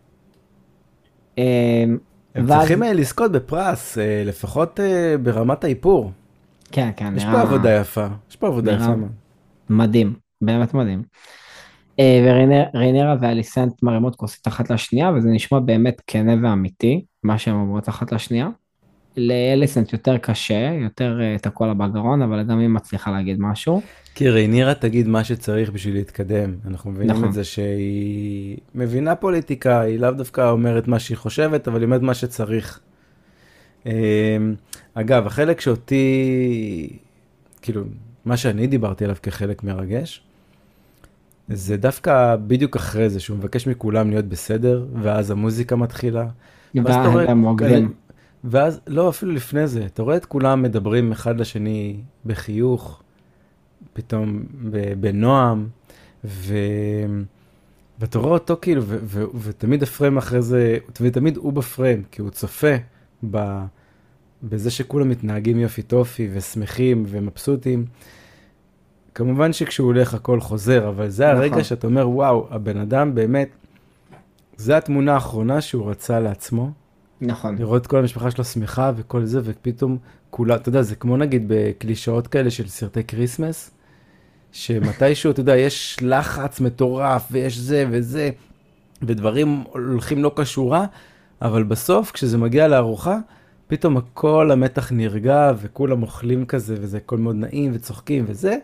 Speaker 2: אה,
Speaker 1: הם
Speaker 2: ואז,
Speaker 1: צריכים אה, לזכות בפרס, אה, לפחות אה, ברמת האיפור.
Speaker 2: כן, כן,
Speaker 1: יש פה
Speaker 2: נראה,
Speaker 1: עבודה יפה, יש פה עבודה
Speaker 2: נראה
Speaker 1: יפה. מאוד.
Speaker 2: מדהים, באמת מדהים. וריינרה ואליסנט מרימות כוסית אחת לשנייה, וזה נשמע באמת כנה ואמיתי, מה שהן אומרות אחת לשנייה. לאליסנט יותר קשה, יותר אה, תקוע לה בגרון, אבל גם היא מצליחה להגיד משהו.
Speaker 1: כי רינירה תגיד מה שצריך בשביל להתקדם. אנחנו מבינים את
Speaker 2: נכון.
Speaker 1: זה שהיא מבינה פוליטיקה, היא לאו דווקא אומרת מה שהיא חושבת, אבל היא אומרת מה שצריך. אה, אגב, החלק שאותי, כאילו, מה שאני דיברתי עליו כחלק מרגש, זה דווקא בדיוק אחרי זה, שהוא מבקש מכולם להיות בסדר, ואז המוזיקה מתחילה. ואז אתה רואה,
Speaker 2: והם מוקדים.
Speaker 1: ואז, לא, אפילו לפני זה, אתה רואה את כולם מדברים אחד לשני בחיוך, פתאום ב- בנועם, ו... ואתה רואה אותו כאילו, ו- ו- ותמיד הפריים אחרי זה, ותמיד הוא בפריים, כי הוא צופה ב... בזה שכולם מתנהגים יופי טופי ושמחים ומבסוטים. כמובן שכשהוא הולך הכל חוזר, אבל זה
Speaker 2: נכון.
Speaker 1: הרגע שאתה אומר, וואו, הבן אדם באמת, זה התמונה האחרונה שהוא רצה לעצמו.
Speaker 2: נכון.
Speaker 1: לראות כל המשפחה שלו שמחה וכל זה, ופתאום כולה, אתה יודע, זה כמו נגיד בקלישאות כאלה של סרטי קריסמס, שמתישהו, אתה יודע, יש לחץ מטורף, ויש זה וזה, ודברים הולכים לא כשורה, אבל בסוף, כשזה מגיע לארוחה, פתאום הכל המתח נרגע, וכולם אוכלים כזה, וזה הכל מאוד נעים וצוחקים וזה.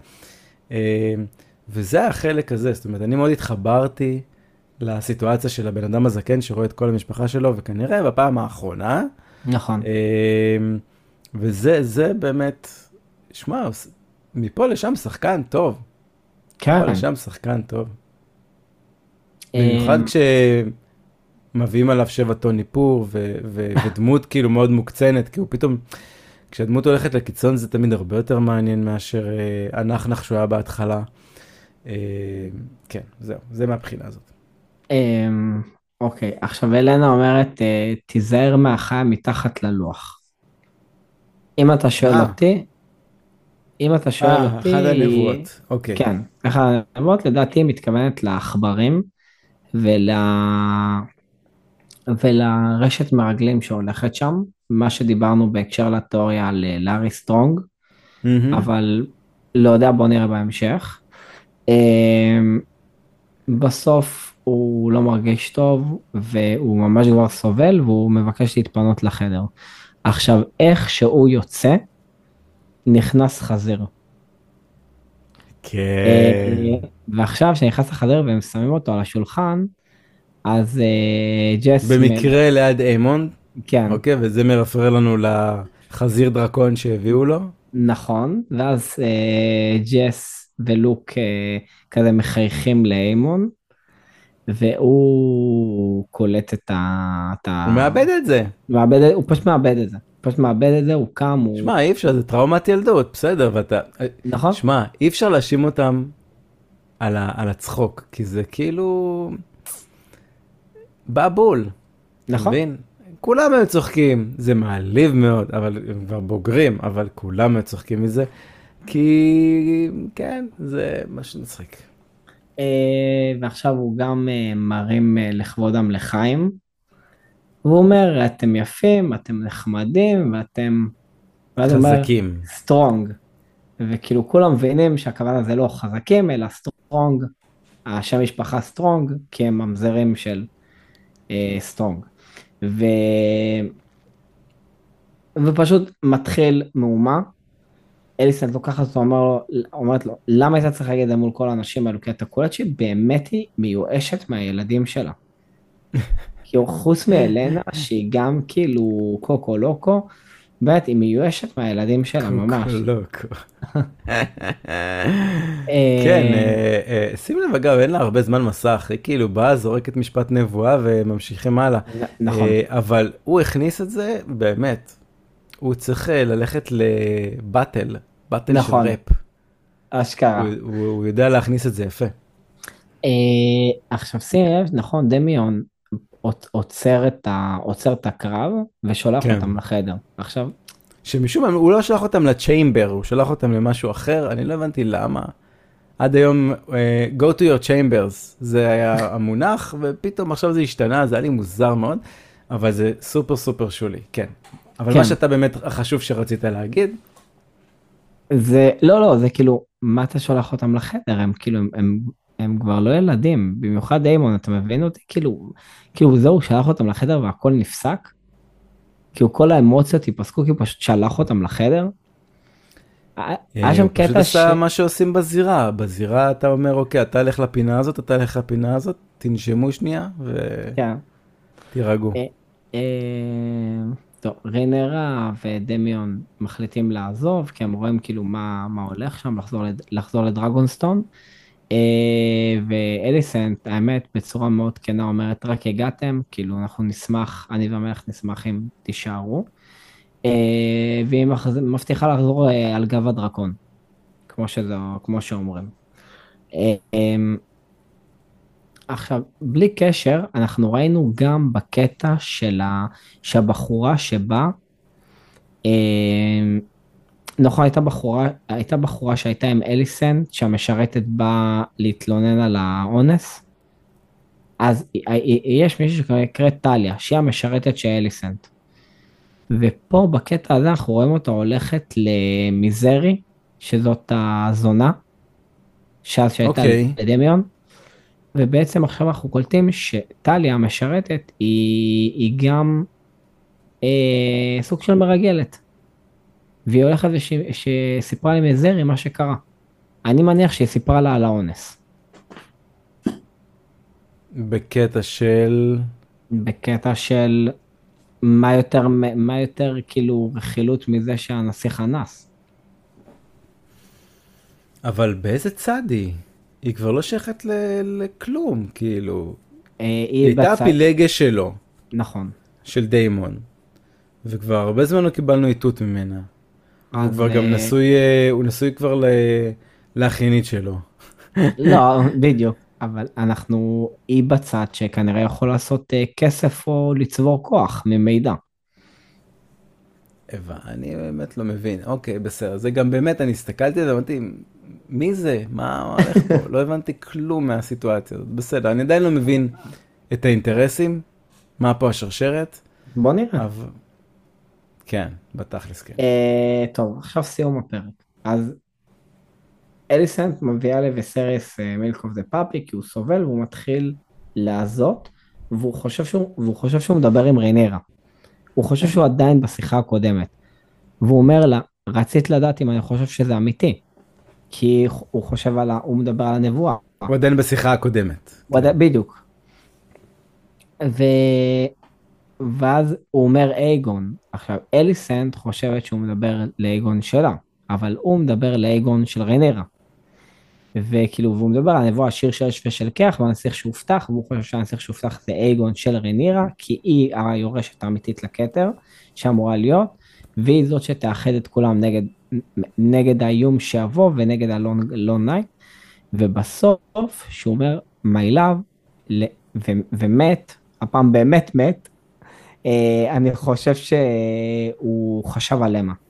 Speaker 1: וזה החלק הזה, זאת אומרת, אני מאוד התחברתי לסיטואציה של הבן אדם הזקן, שרואה את כל המשפחה שלו, וכנראה בפעם האחרונה.
Speaker 2: נכון.
Speaker 1: וזה, זה באמת, שמע, מפה לשם שחקן טוב.
Speaker 2: כן.
Speaker 1: מפה לשם שחקן טוב. במיוחד כשמביאים עליו שבע טון ניפור, ו- ו- ודמות כאילו מאוד מוקצנת, כי הוא פתאום, כשהדמות הולכת לקיצון זה תמיד הרבה יותר מעניין מאשר הנחנך שהוא היה בהתחלה. כן, זהו, זה מהבחינה הזאת.
Speaker 2: אוקיי, עכשיו אלנה אומרת, תיזהר מהחיה מתחת ללוח. אם אתה שואל אותי, אם אתה שואל אותי...
Speaker 1: אחד הנבואות, אוקיי.
Speaker 2: כן, אחד הנבואות לדעתי היא מתכוונת לעכברים, ול... ולרשת מרגלים שהולכת שם, מה שדיברנו בהקשר לתיאוריה על לארי סטרונג, אבל לא יודע, בוא נראה בהמשך. בסוף הוא לא מרגיש טוב, והוא ממש כבר סובל, והוא מבקש להתפנות לחדר. עכשיו, איך שהוא יוצא, נכנס חזיר.
Speaker 1: כן.
Speaker 2: ועכשיו, כשנכנס לחזיר והם שמים אותו על השולחן, אז ג'ס...
Speaker 1: במקרה ליד איימונד?
Speaker 2: כן.
Speaker 1: אוקיי, וזה מרפרר לנו לחזיר דרקון שהביאו לו?
Speaker 2: נכון, ואז ג'ס ולוק כזה מחייכים לאיימון, והוא קולט את ה...
Speaker 1: הוא מאבד את זה.
Speaker 2: הוא פשוט מאבד את זה. פשוט מאבד את זה, הוא קם, הוא...
Speaker 1: שמע, אי אפשר, זה טראומת ילדות, בסדר, ואתה...
Speaker 2: נכון.
Speaker 1: שמע, אי אפשר להאשים אותם על, ה... על הצחוק, כי זה כאילו... בא בול.
Speaker 2: נכון.
Speaker 1: מבין? כולם היו צוחקים, זה מעליב מאוד, אבל הם כבר בוגרים, אבל כולם היו צוחקים מזה, כי כן, זה מה שנצחיק.
Speaker 2: ועכשיו הוא גם מרים לכבודם לחיים, והוא אומר, אתם יפים, אתם נחמדים, ואתם...
Speaker 1: חזקים.
Speaker 2: סטרונג. וכאילו כולם מבינים שהכוונה זה לא חזקים, אלא סטרונג, השם משפחה סטרונג, כי הם ממזרים של אה, סטרונג. ו... ופשוט מתחיל מהומה, אליסנט לוקחת אותו, אומר לו, אומרת לו, למה הייתה צריך להגיד מול כל האנשים האלו, כי אתה קולט שבאמת היא מיואשת מהילדים שלה. כי חוץ מאלנה, שהיא גם כאילו קוקו לוקו, באמת היא מיואשת מהילדים שלה ממש.
Speaker 1: קוקו לוקו. כן, שים לב אגב, אין לה הרבה זמן מסך, היא כאילו באה, זורקת משפט נבואה וממשיכים הלאה.
Speaker 2: נכון.
Speaker 1: אבל הוא הכניס את זה, באמת, הוא צריך ללכת לבטל, באטל של ראפ.
Speaker 2: אשכרה.
Speaker 1: הוא יודע להכניס את זה יפה.
Speaker 2: עכשיו שים לב, נכון, דמיון עוצר את הקרב ושולח אותם לחדר. עכשיו...
Speaker 1: שמשום מה, הוא לא שלח אותם לצ'יימבר, הוא שלח אותם למשהו אחר, אני לא הבנתי למה. עד היום, go to your chambers, זה היה המונח, ופתאום עכשיו זה השתנה, זה היה לי מוזר מאוד, אבל זה סופר סופר שולי, כן. אבל מה שאתה באמת חשוב שרצית להגיד?
Speaker 2: זה, לא, לא, זה כאילו, מה אתה שולח אותם לחדר? הם כאילו, הם, הם, הם כבר לא ילדים, במיוחד איימון, אתה מבין אותי? כאילו, כאילו זהו, שלח אותם לחדר והכל נפסק? כאילו כל האמוציות ייפסקו, כי הוא פשוט שלח אותם לחדר? היה שם קטע ש...
Speaker 1: הוא פשוט עשה מה שעושים בזירה, בזירה אתה אומר, אוקיי, אתה הלך לפינה הזאת, אתה הלך לפינה הזאת, תנשמו שנייה ותירגעו.
Speaker 2: טוב, ריינרה ודמיון מחליטים לעזוב, כי הם רואים כאילו מה, מה הולך שם, לחזור, לחזור לדרגונסטון. ואליסנט, האמת, בצורה מאוד כנה אומרת, רק הגעתם, כאילו אנחנו נשמח, אני והמלך נשמח אם תישארו. והיא מבטיחה לחזור על גב הדרקון, כמו שזה, כמו שאומרים. עכשיו, בלי קשר, אנחנו ראינו גם בקטע של ה... שהבחורה שבה, נכון, הייתה בחורה, הייתה בחורה שהייתה עם אליסנט, שהמשרתת באה להתלונן על האונס. אז יש מישהו שנקראת טליה, שהיא המשרתת של אליסנט. ופה בקטע הזה אנחנו רואים אותה הולכת למיזרי, שזאת הזונה, שאז שהייתה
Speaker 1: אוקיי.
Speaker 2: לדמיון. ובעצם עכשיו אנחנו קולטים שטליה המשרתת היא, היא גם אה, סוג של מרגלת. והיא הולכת וסיפרה לי מיזרי מה שקרה. אני מניח שהיא סיפרה לה על האונס.
Speaker 1: בקטע של...
Speaker 2: בקטע של מה יותר, מה יותר כאילו רכילות מזה שהנסיך אנס.
Speaker 1: אבל באיזה צד היא? היא כבר לא שייכת ל- לכלום, כאילו.
Speaker 2: אה,
Speaker 1: היא הייתה
Speaker 2: בצד...
Speaker 1: הפילגה שלו,
Speaker 2: נכון.
Speaker 1: של דיימון. וכבר הרבה זמן לא קיבלנו איתות ממנה. הוא
Speaker 2: אז,
Speaker 1: כבר גם
Speaker 2: אה,
Speaker 1: נשוי, אה, הוא נשוי כבר ל... לאחיינית שלו.
Speaker 2: לא, בדיוק. אבל אנחנו, היא בצד שכנראה יכול לעשות אה, כסף או לצבור כוח ממידע.
Speaker 1: אבה, אני באמת לא מבין. אוקיי, בסדר. זה גם באמת, אני הסתכלתי על זה, אמרתי, מי זה? מה מה הולך פה? לא הבנתי כלום מהסיטואציה הזאת. בסדר, אני עדיין לא מבין את האינטרסים, מה פה השרשרת.
Speaker 2: בוא נראה.
Speaker 1: אבל... כן, בתכלס כן.
Speaker 2: אה, טוב, עכשיו סיום הפרק. אז אליסנט מביאה לווסריס מילק אוף דה פאפי, כי הוא סובל והוא מתחיל לעזות, והוא חושב שהוא, והוא חושב שהוא מדבר עם ריינרה. הוא חושב שהוא עדיין בשיחה הקודמת. והוא אומר לה, רצית לדעת אם אני חושב שזה אמיתי. כי הוא חושב על ה... הוא מדבר על הנבואה.
Speaker 1: הוא עדיין בשיחה הקודמת.
Speaker 2: הוא עדיין, בדיוק. ו... ואז הוא אומר אייגון. עכשיו, אליסנט חושבת שהוא מדבר לאייגון שלה, אבל הוא מדבר לאייגון של ריינרה. וכאילו, והוא מדבר על הנבואה השיר של אש ושל כח, והנסיך שהובטח, והוא חושב שהנסיך שהובטח זה אייגון של ריינרה, כי היא היורשת האמיתית לכתר, שאמורה להיות, והיא זאת שתאחד את כולם נגד, נגד האיום שיבוא, ונגד הלון נייט, ובסוף, שהוא אומר, my love, ו- ומת, הפעם באמת מת, אה, אני חושב שהוא חשב על אמה.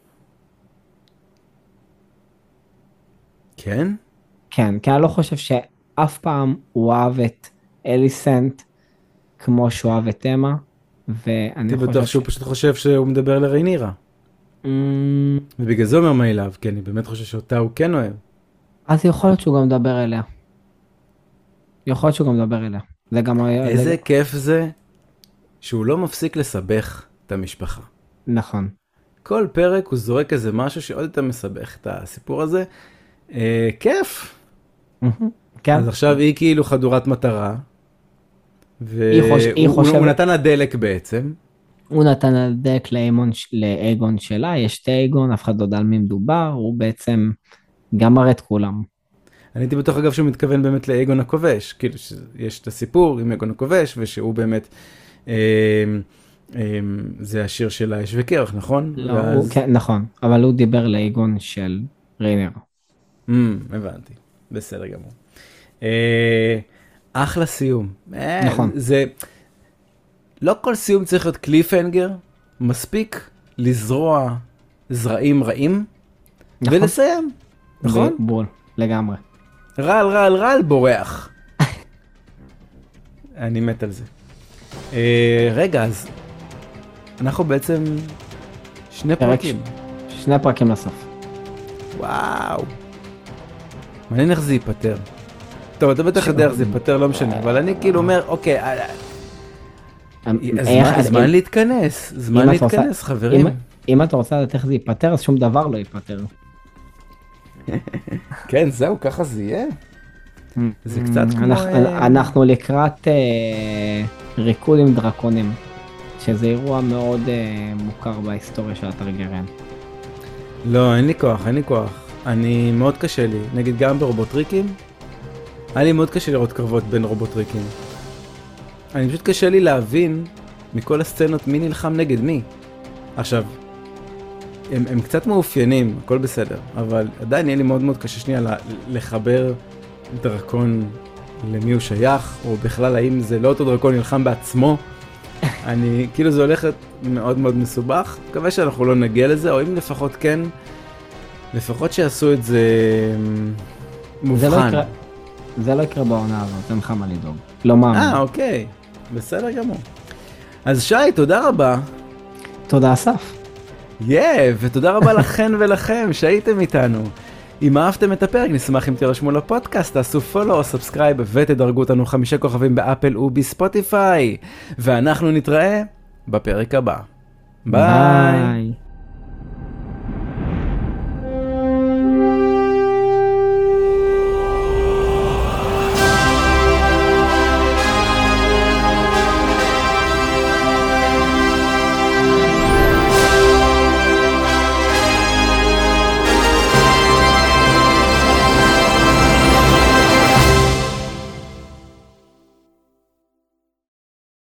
Speaker 1: כן?
Speaker 2: כן, כי אני לא חושב שאף פעם הוא אהב את אליסנט כמו שהוא אהב את אמה, ואני
Speaker 1: אני
Speaker 2: חושב...
Speaker 1: בטוח שהוא פשוט חושב שהוא מדבר לרינירה.
Speaker 2: Mm,
Speaker 1: ובגלל זה אומר מה אליו, כי אני באמת חושב שאותה הוא כן אוהב.
Speaker 2: אז יכול להיות שהוא גם מדבר אליה. יכול להיות שהוא גם מדבר אליה. זה גם...
Speaker 1: איזה
Speaker 2: זה...
Speaker 1: כיף זה שהוא לא מפסיק לסבך את המשפחה.
Speaker 2: נכון.
Speaker 1: כל פרק הוא זורק איזה משהו שעוד יותר מסבך את הסיפור הזה. אה, כיף.
Speaker 2: כן.
Speaker 1: אז עכשיו היא כאילו חדורת מטרה.
Speaker 2: היא חוש... היא
Speaker 1: והוא
Speaker 2: חושבת...
Speaker 1: הוא נתן הדלק בעצם.
Speaker 2: הוא נתן הדק לאייגון שלה, יש שתי אייגון, אף אחד לא יודע על מי מדובר, הוא בעצם גם מראה את כולם.
Speaker 1: אני הייתי בטוח אגב שהוא מתכוון באמת לאייגון הכובש, כאילו שיש את הסיפור עם אייגון הכובש, ושהוא באמת, אה, אה, זה השיר של האש וקרח, נכון?
Speaker 2: לא,
Speaker 1: ואז...
Speaker 2: הוא, כן, נכון, אבל הוא דיבר לאייגון של ריינר.
Speaker 1: Mm, הבנתי, בסדר גמור. אה, אחלה סיום. אה,
Speaker 2: נכון.
Speaker 1: זה, לא כל סיום צריך להיות קליפהנגר, מספיק לזרוע זרעים רעים,
Speaker 2: נכון.
Speaker 1: ולסיים, נכון?
Speaker 2: בול, לגמרי.
Speaker 1: רעל, רעל, רעל, בורח. אני מת על זה. אה, רגע, אז אנחנו בעצם שני פרקים.
Speaker 2: ש... שני פרקים לסוף.
Speaker 1: וואו. מעניין איך זה ייפטר. טוב, אתה בטח יודע איך זה ייפטר, לא משנה, אבל אני כאילו אומר, אוקיי, זמן להתכנס, זמן להתכנס, חברים.
Speaker 2: אם אתה רוצה לדעת איך זה ייפטר, אז שום דבר לא ייפטר.
Speaker 1: כן, זהו, ככה זה יהיה. זה קצת כמו...
Speaker 2: אנחנו לקראת ריקוד עם דרקונים, שזה אירוע מאוד מוכר בהיסטוריה של הטרגריאן.
Speaker 1: לא, אין לי כוח, אין לי כוח. אני מאוד קשה לי, נגיד גם ברובוטריקים, היה לי מאוד קשה לראות קרבות בין רובוטריקים. אני פשוט קשה לי להבין מכל הסצנות מי נלחם נגד מי. עכשיו, הם, הם קצת מאופיינים, הכל בסדר, אבל עדיין יהיה לי מאוד מאוד קשה שנייה לחבר דרקון למי הוא שייך, או בכלל האם זה לא אותו דרקון נלחם בעצמו. אני, כאילו זה הולך מאוד מאוד מסובך, מקווה שאנחנו לא נגיע לזה, או אם לפחות כן, לפחות שיעשו את זה מובחן.
Speaker 2: זה לא יקרה, זה לא יקרה בעונה הזאת, אין לך מה לדאוג. לא מאמין.
Speaker 1: אה, אוקיי. בסדר גמור. אז שי, תודה רבה.
Speaker 2: תודה אסף.
Speaker 1: יאה, ותודה רבה לכן ולכם שהייתם איתנו. אם אהבתם את הפרק, נשמח אם תירשמו לפודקאסט, תעשו פולו או סאבסקרייב ותדרגו אותנו חמישה כוכבים באפל ובספוטיפיי. ואנחנו נתראה בפרק הבא. ביי. ביי.